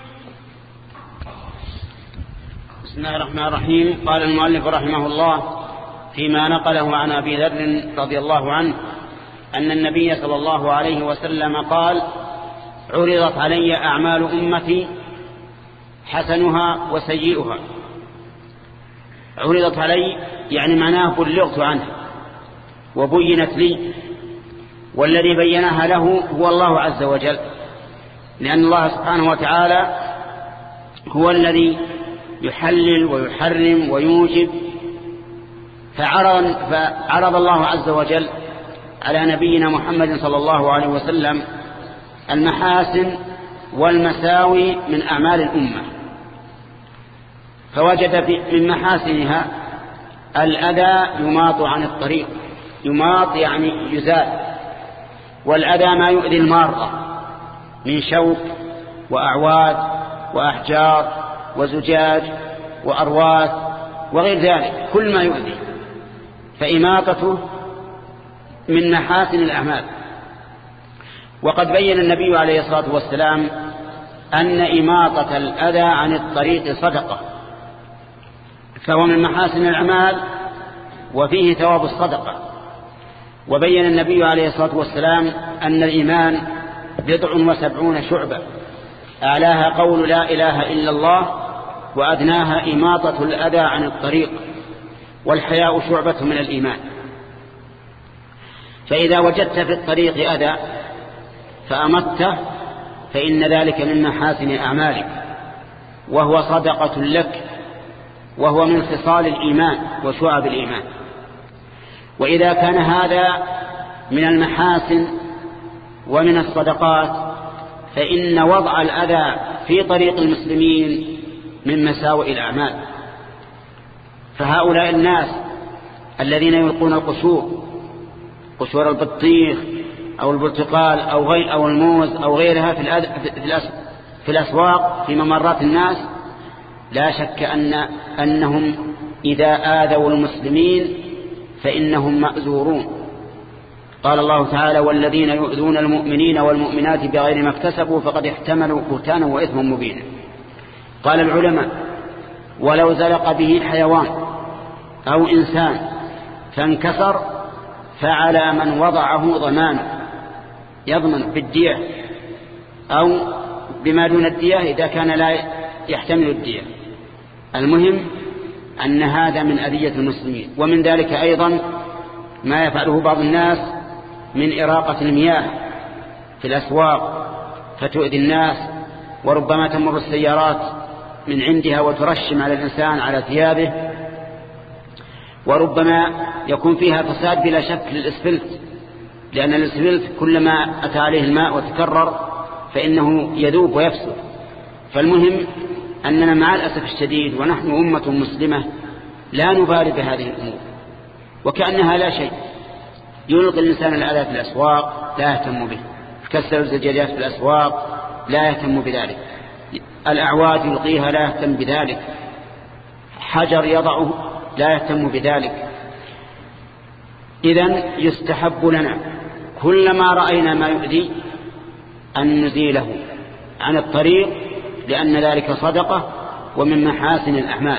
بسم الله الرحمن الرحيم. قال المؤلف رحمه الله فيما نقله عن أبي ذر رضي الله عنه أن النبي صلى الله عليه وسلم قال: عرضت علي أعمال أمتي حسنها وسيئها. عرضت علي يعني معناه بلغت عنها وبينت لي، والذي بينها له هو الله عز وجل، لأن الله سبحانه وتعالى هو الذي يحلل ويحرم ويوجب. فعرض, فعرض الله عز وجل على نبينا محمد صلى الله عليه وسلم المحاسن والمساوي من أعمال الأمة، فوجد من محاسنها الأذى يماط عن الطريق. يماط يعني يزال، والأذى ما يؤذي المارة من شوك وأعواد وأحجار وزجاج وأرواث وغير ذلك، كل ما يؤذي فإماطته من محاسن الأعمال. وقد بين النبي عليه الصلاة والسلام أن إماطة الأذى عن الطريق صدقة، فهو من محاسن الأعمال وفيه ثواب الصدقة. وبين النبي عليه الصلاة والسلام أن الإيمان بضع وسبعون شعبة، أعلاها قول لا إله إلا الله، وأدناها إماطة الأذى عن الطريق، والحياء شعبة من الإيمان. فإذا وجدت في الطريق أذى فأمته فإن ذلك من محاسن أعمالك، وهو صدقة لك، وهو من خصال الإيمان وشعب الإيمان. وإذا كان هذا من المحاسن ومن الصدقات فإن وضع الأذى في طريق المسلمين من مساوئ الأعمال. فهؤلاء الناس الذين يلقون القشور، قشور البطيخ أو البرتقال أو غير أو الموز أو غيرها في في الأسواق في ممرات الناس، لا شك أن أنهم إذا آذوا المسلمين فإنهم مأزورون. قال الله تعالى: والذين يؤذون المؤمنين والمؤمنات بغير ما اكتسبوا فقد احتملوا بهتانا وإثما مبينا. قال العلماء: ولو زلق به حيوان أو إنسان فانكسر فعلى من وضعه ضمان، يضمن بالدية أو بما دون الدية إذا كان لا يحتمل الدية. المهم أن هذا من أذية المسلمين. ومن ذلك أيضا ما يفعله بعض الناس من إراقة المياه في الأسواق فتؤذي الناس، وربما تمر السيارات من عندها وترشم على الإنسان على ثيابه، وربما يكون فيها فساد بلا شك للإسفلت، لأن الإسفلت كلما أتى عليه الماء وتكرر فإنه يذوب ويفسد. فالمهم أننا مع الأسف الشديد ونحن أمة مسلمة لا نبالي بهذه الأمور، وكأنها لا شيء. يلقي الإنسان الأذى في الأسواق لا يهتم به، كسر الزجاجات في الأسواق لا يهتم بذلك، الأعواد يلقيها لا يهتم بذلك، حجر يضعه لا يهتم بذلك. إذن يستحب لنا كلما رأينا ما يؤذي أن نزيله عن الطريق، لأن ذلك صدقة ومن محاسن الأعمال.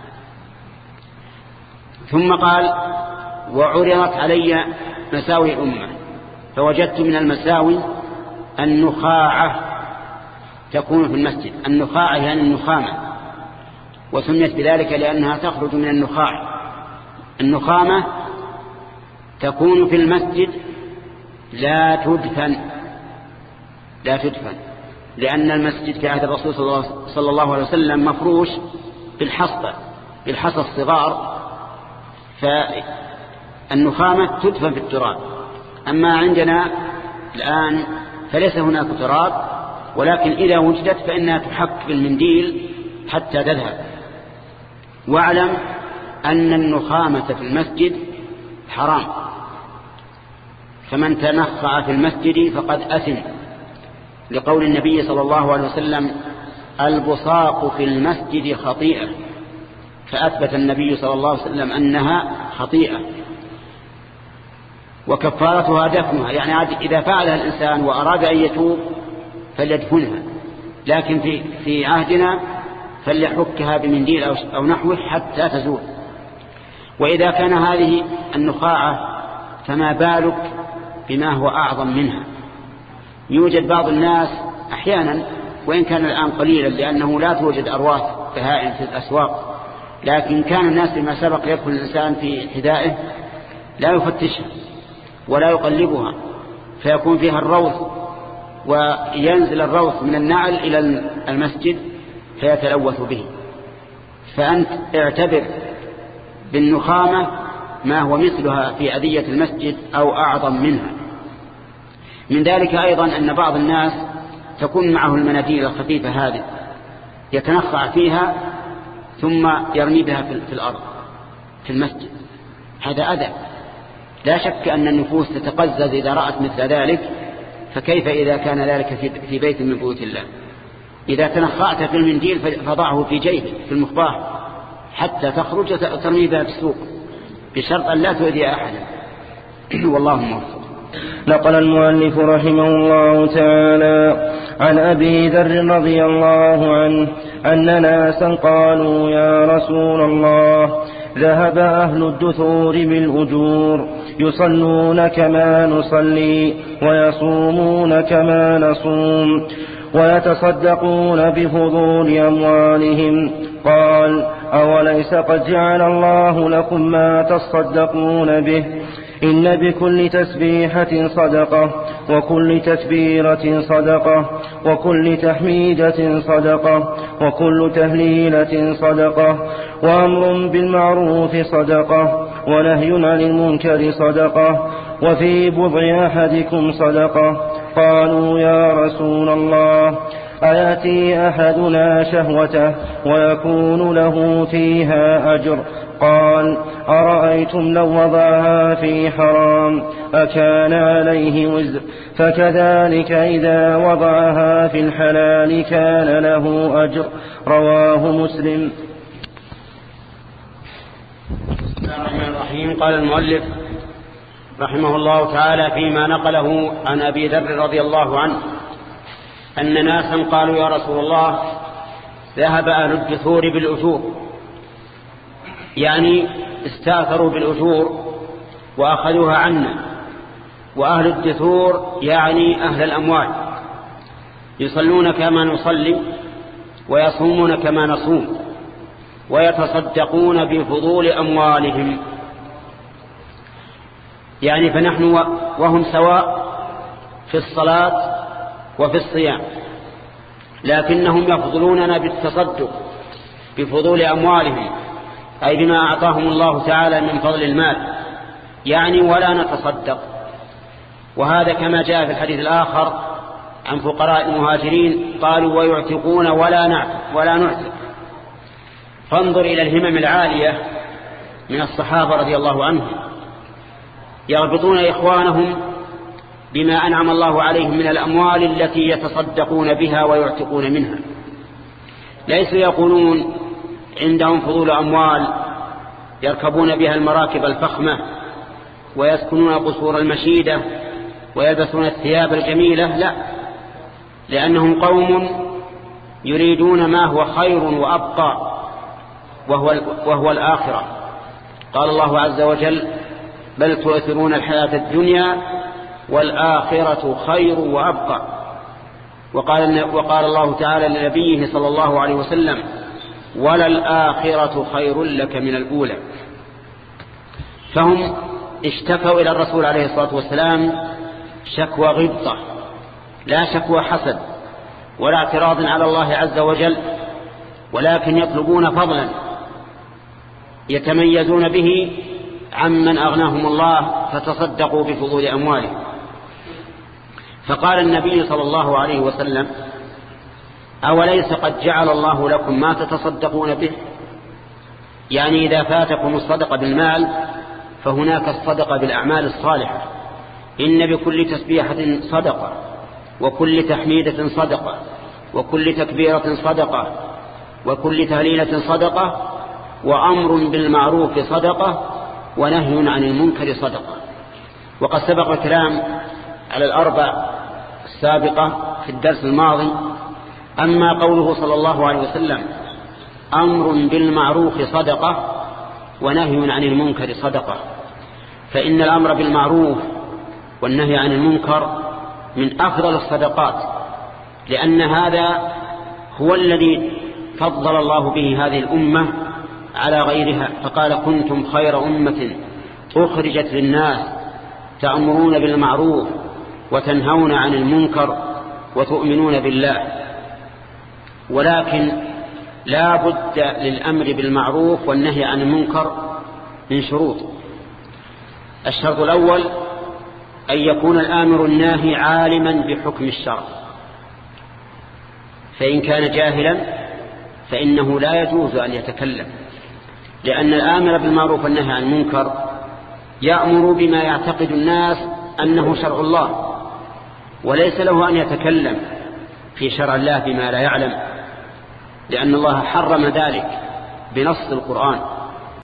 ثم قال: وعرضت علي مساوي الأمة فوجدت من المساوي النخاعة تكون في المسجد. النخاعة يعني النخامة، وسميت بذلك لأنها تخرج من النخاع. النخامة تكون في المسجد لا تدفن لا تدفن لأن المسجد في عهد الرسول صلى الله عليه وسلم مفروش بالحصى بالحصى الصغار، فالنخامة تدفن في التراب. أما عندنا الآن فليس هناك تراب، ولكن إذا وجدت فإنها تحك بالمنديل حتى تذهب. واعلم أن النخامة في المسجد حرام، فمن تنخع في المسجد فقد أثم، لقول النبي صلى الله عليه وسلم: البصاق في المسجد خطيئة، فأثبت النبي صلى الله عليه وسلم أنها خطيئة، وكفارتها دفنها. يعني إذا فعلها الإنسان وأراد أن يتوب فليدفنها، لكن في في عهدنا فليحكها بمنديل أو نحوه حتى تزول. وإذا كان هذه النخاعة فما بالك بما هو أعظم منها. يوجد بعض الناس أحيانا، وإن كان الآن قليلا لأنه لا توجد أرواث بهائم في الأسواق، لكن كان الناس لما سبق يدخل الإنسان في حذائه لا يفتشها ولا يقلبها، فيكون فيها الروث، وينزل الروث من النعل إلى المسجد فيتلوث به. فأنت اعتبر بالنخامة ما هو مثلها في أذية المسجد أو أعظم منها. من ذلك أيضا أن بعض الناس تكون معه المناديل الخفيفة هذه يتنخع فيها ثم يرمي بها في الأرض في المسجد. هذا أذى. لا شك أن النفوس تتقزز إذا رأت مثل ذلك، فكيف إذا كان ذلك في بيت من بيوت الله؟ إذا تنخعت في المنديل فضعه في جيبك في المصباح حتى تخرج ترمي بها في السوق، بشرط أن لا تؤذي أحدا. والله موفق. نقل المؤلف رحمه الله تعالى عن أبي ذر رضي الله عنه أن ناسا قالوا: يا رسول الله، ذهب أهل الدثور بالأجور يصلون كما نصلي ويصومون كما نصوم ويتصدقون بفضول أموالهم. قال: أوليس قد جعل الله لكم ما تصدقون به؟ إن بكل تسبيحة صدقة، وكل تكبيرة صدقة، وكل تحميدة صدقة، وكل تهليلة صدقة، وأمر بالمعروف صدقة، ونهي عن المنكر صدقة، وفي بضع أحدكم صدقة. قالوا: يا رسول الله، أيأتي أحدنا شهوته ويكون له فيها أجر؟ قال: أرأيتم لو وضعها في حرام أكان عليه وزر؟ فكذلك إذا وضعها في الحلال كان له أجر. رواه مسلم. بسم الله الرحمن الرحيم. قال المؤلف رحمه الله تعالى فيما نقله عن أبي ذر رضي الله عنه أن ناسا قالوا: يا رسول الله، ذهب أهل الدثور بالأجور، يعني استاثروا بالأجور وأخذوها عنا. وأهل الدثور يعني أهل الأموال، يصلون كما نصلي ويصومون كما نصوم ويتصدقون بفضول أموالهم، يعني فنحن وهم سواء في الصلاة وفي الصيام، لكنهم يفضلوننا بالتصدق بفضول أموالهم، أي بما أعطاهم الله تعالى من فضل المال، يعني ولا نتصدق. وهذا كما جاء في الحديث الآخر عن فقراء المهاجرين قالوا: ويعتقون ولا نعتق ولا نعتق. فانظر إلى الهمم العالية من الصحابة رضي الله عنهم، يربطون إخوانهم بما أنعم الله عليهم من الأموال التي يتصدقون بها ويعتقون منها. ليسوا يقولون عندهم فضول أموال يركبون بها المراكب الفخمة ويسكنون قصور المشيدة ويلبسون الثياب الجميلة، لا، لأنهم قوم يريدون ما هو خير وأبقى وهو, وهو الآخرة. قال الله عز وجل: بل تؤثرون الحياة الدنيا والآخرة خير وأبقى. وقال, وقال الله تعالى لنبيه صلى الله عليه وسلم: وللآخرة خير لك من الأولى. فهم اشتكوا إلى الرسول عليه الصلاة والسلام شكوى غبطة، لا شكوى حسد ولا اعتراض على الله عز وجل، ولكن يطلبون فضلا يتميزون به عمن أغناهم الله فتصدقوا بفضول أموالهم. فقال النبي صلى الله عليه وسلم: أوليس قد جعل الله لكم ما تتصدقون به؟ يعني إذا فاتكم الصدقة بالمال فهناك الصدقة بالأعمال الصالحة. إن بكل تسبيحة صدقة، وكل تحميدة صدقة، وكل تكبيرة صدقة، وكل تهليلة صدقة، وأمر بالمعروف صدقة، ونهي عن المنكر صدقة. وقد سبق الكلام على الأربع السابقة في الدرس الماضي. أما قوله صلى الله عليه وسلم: أمر بالمعروف صدقة ونهي عن المنكر صدقة، فإن الأمر بالمعروف والنهي عن المنكر من أفضل الصدقات، لأن هذا هو الذي فضل الله به هذه الأمة على غيرها، فقال: كنتم خير أمة أخرجت للناس تأمرون بالمعروف وتنهون عن المنكر وتؤمنون بالله. ولكن لا بد للأمر بالمعروف والنهي عن المنكر من شروط. الشرط الأول أن يكون الآمر الناهي عالما بحكم الشرع، فإن كان جاهلا فإنه لا يجوز أن يتكلم، لأن الآمر بالمعروف والنهي عن المنكر يأمر بما يعتقد الناس أنه شرع الله، وليس له أن يتكلم في شرع الله بما لا يعلم، لأن الله حرم ذلك بنص القرآن.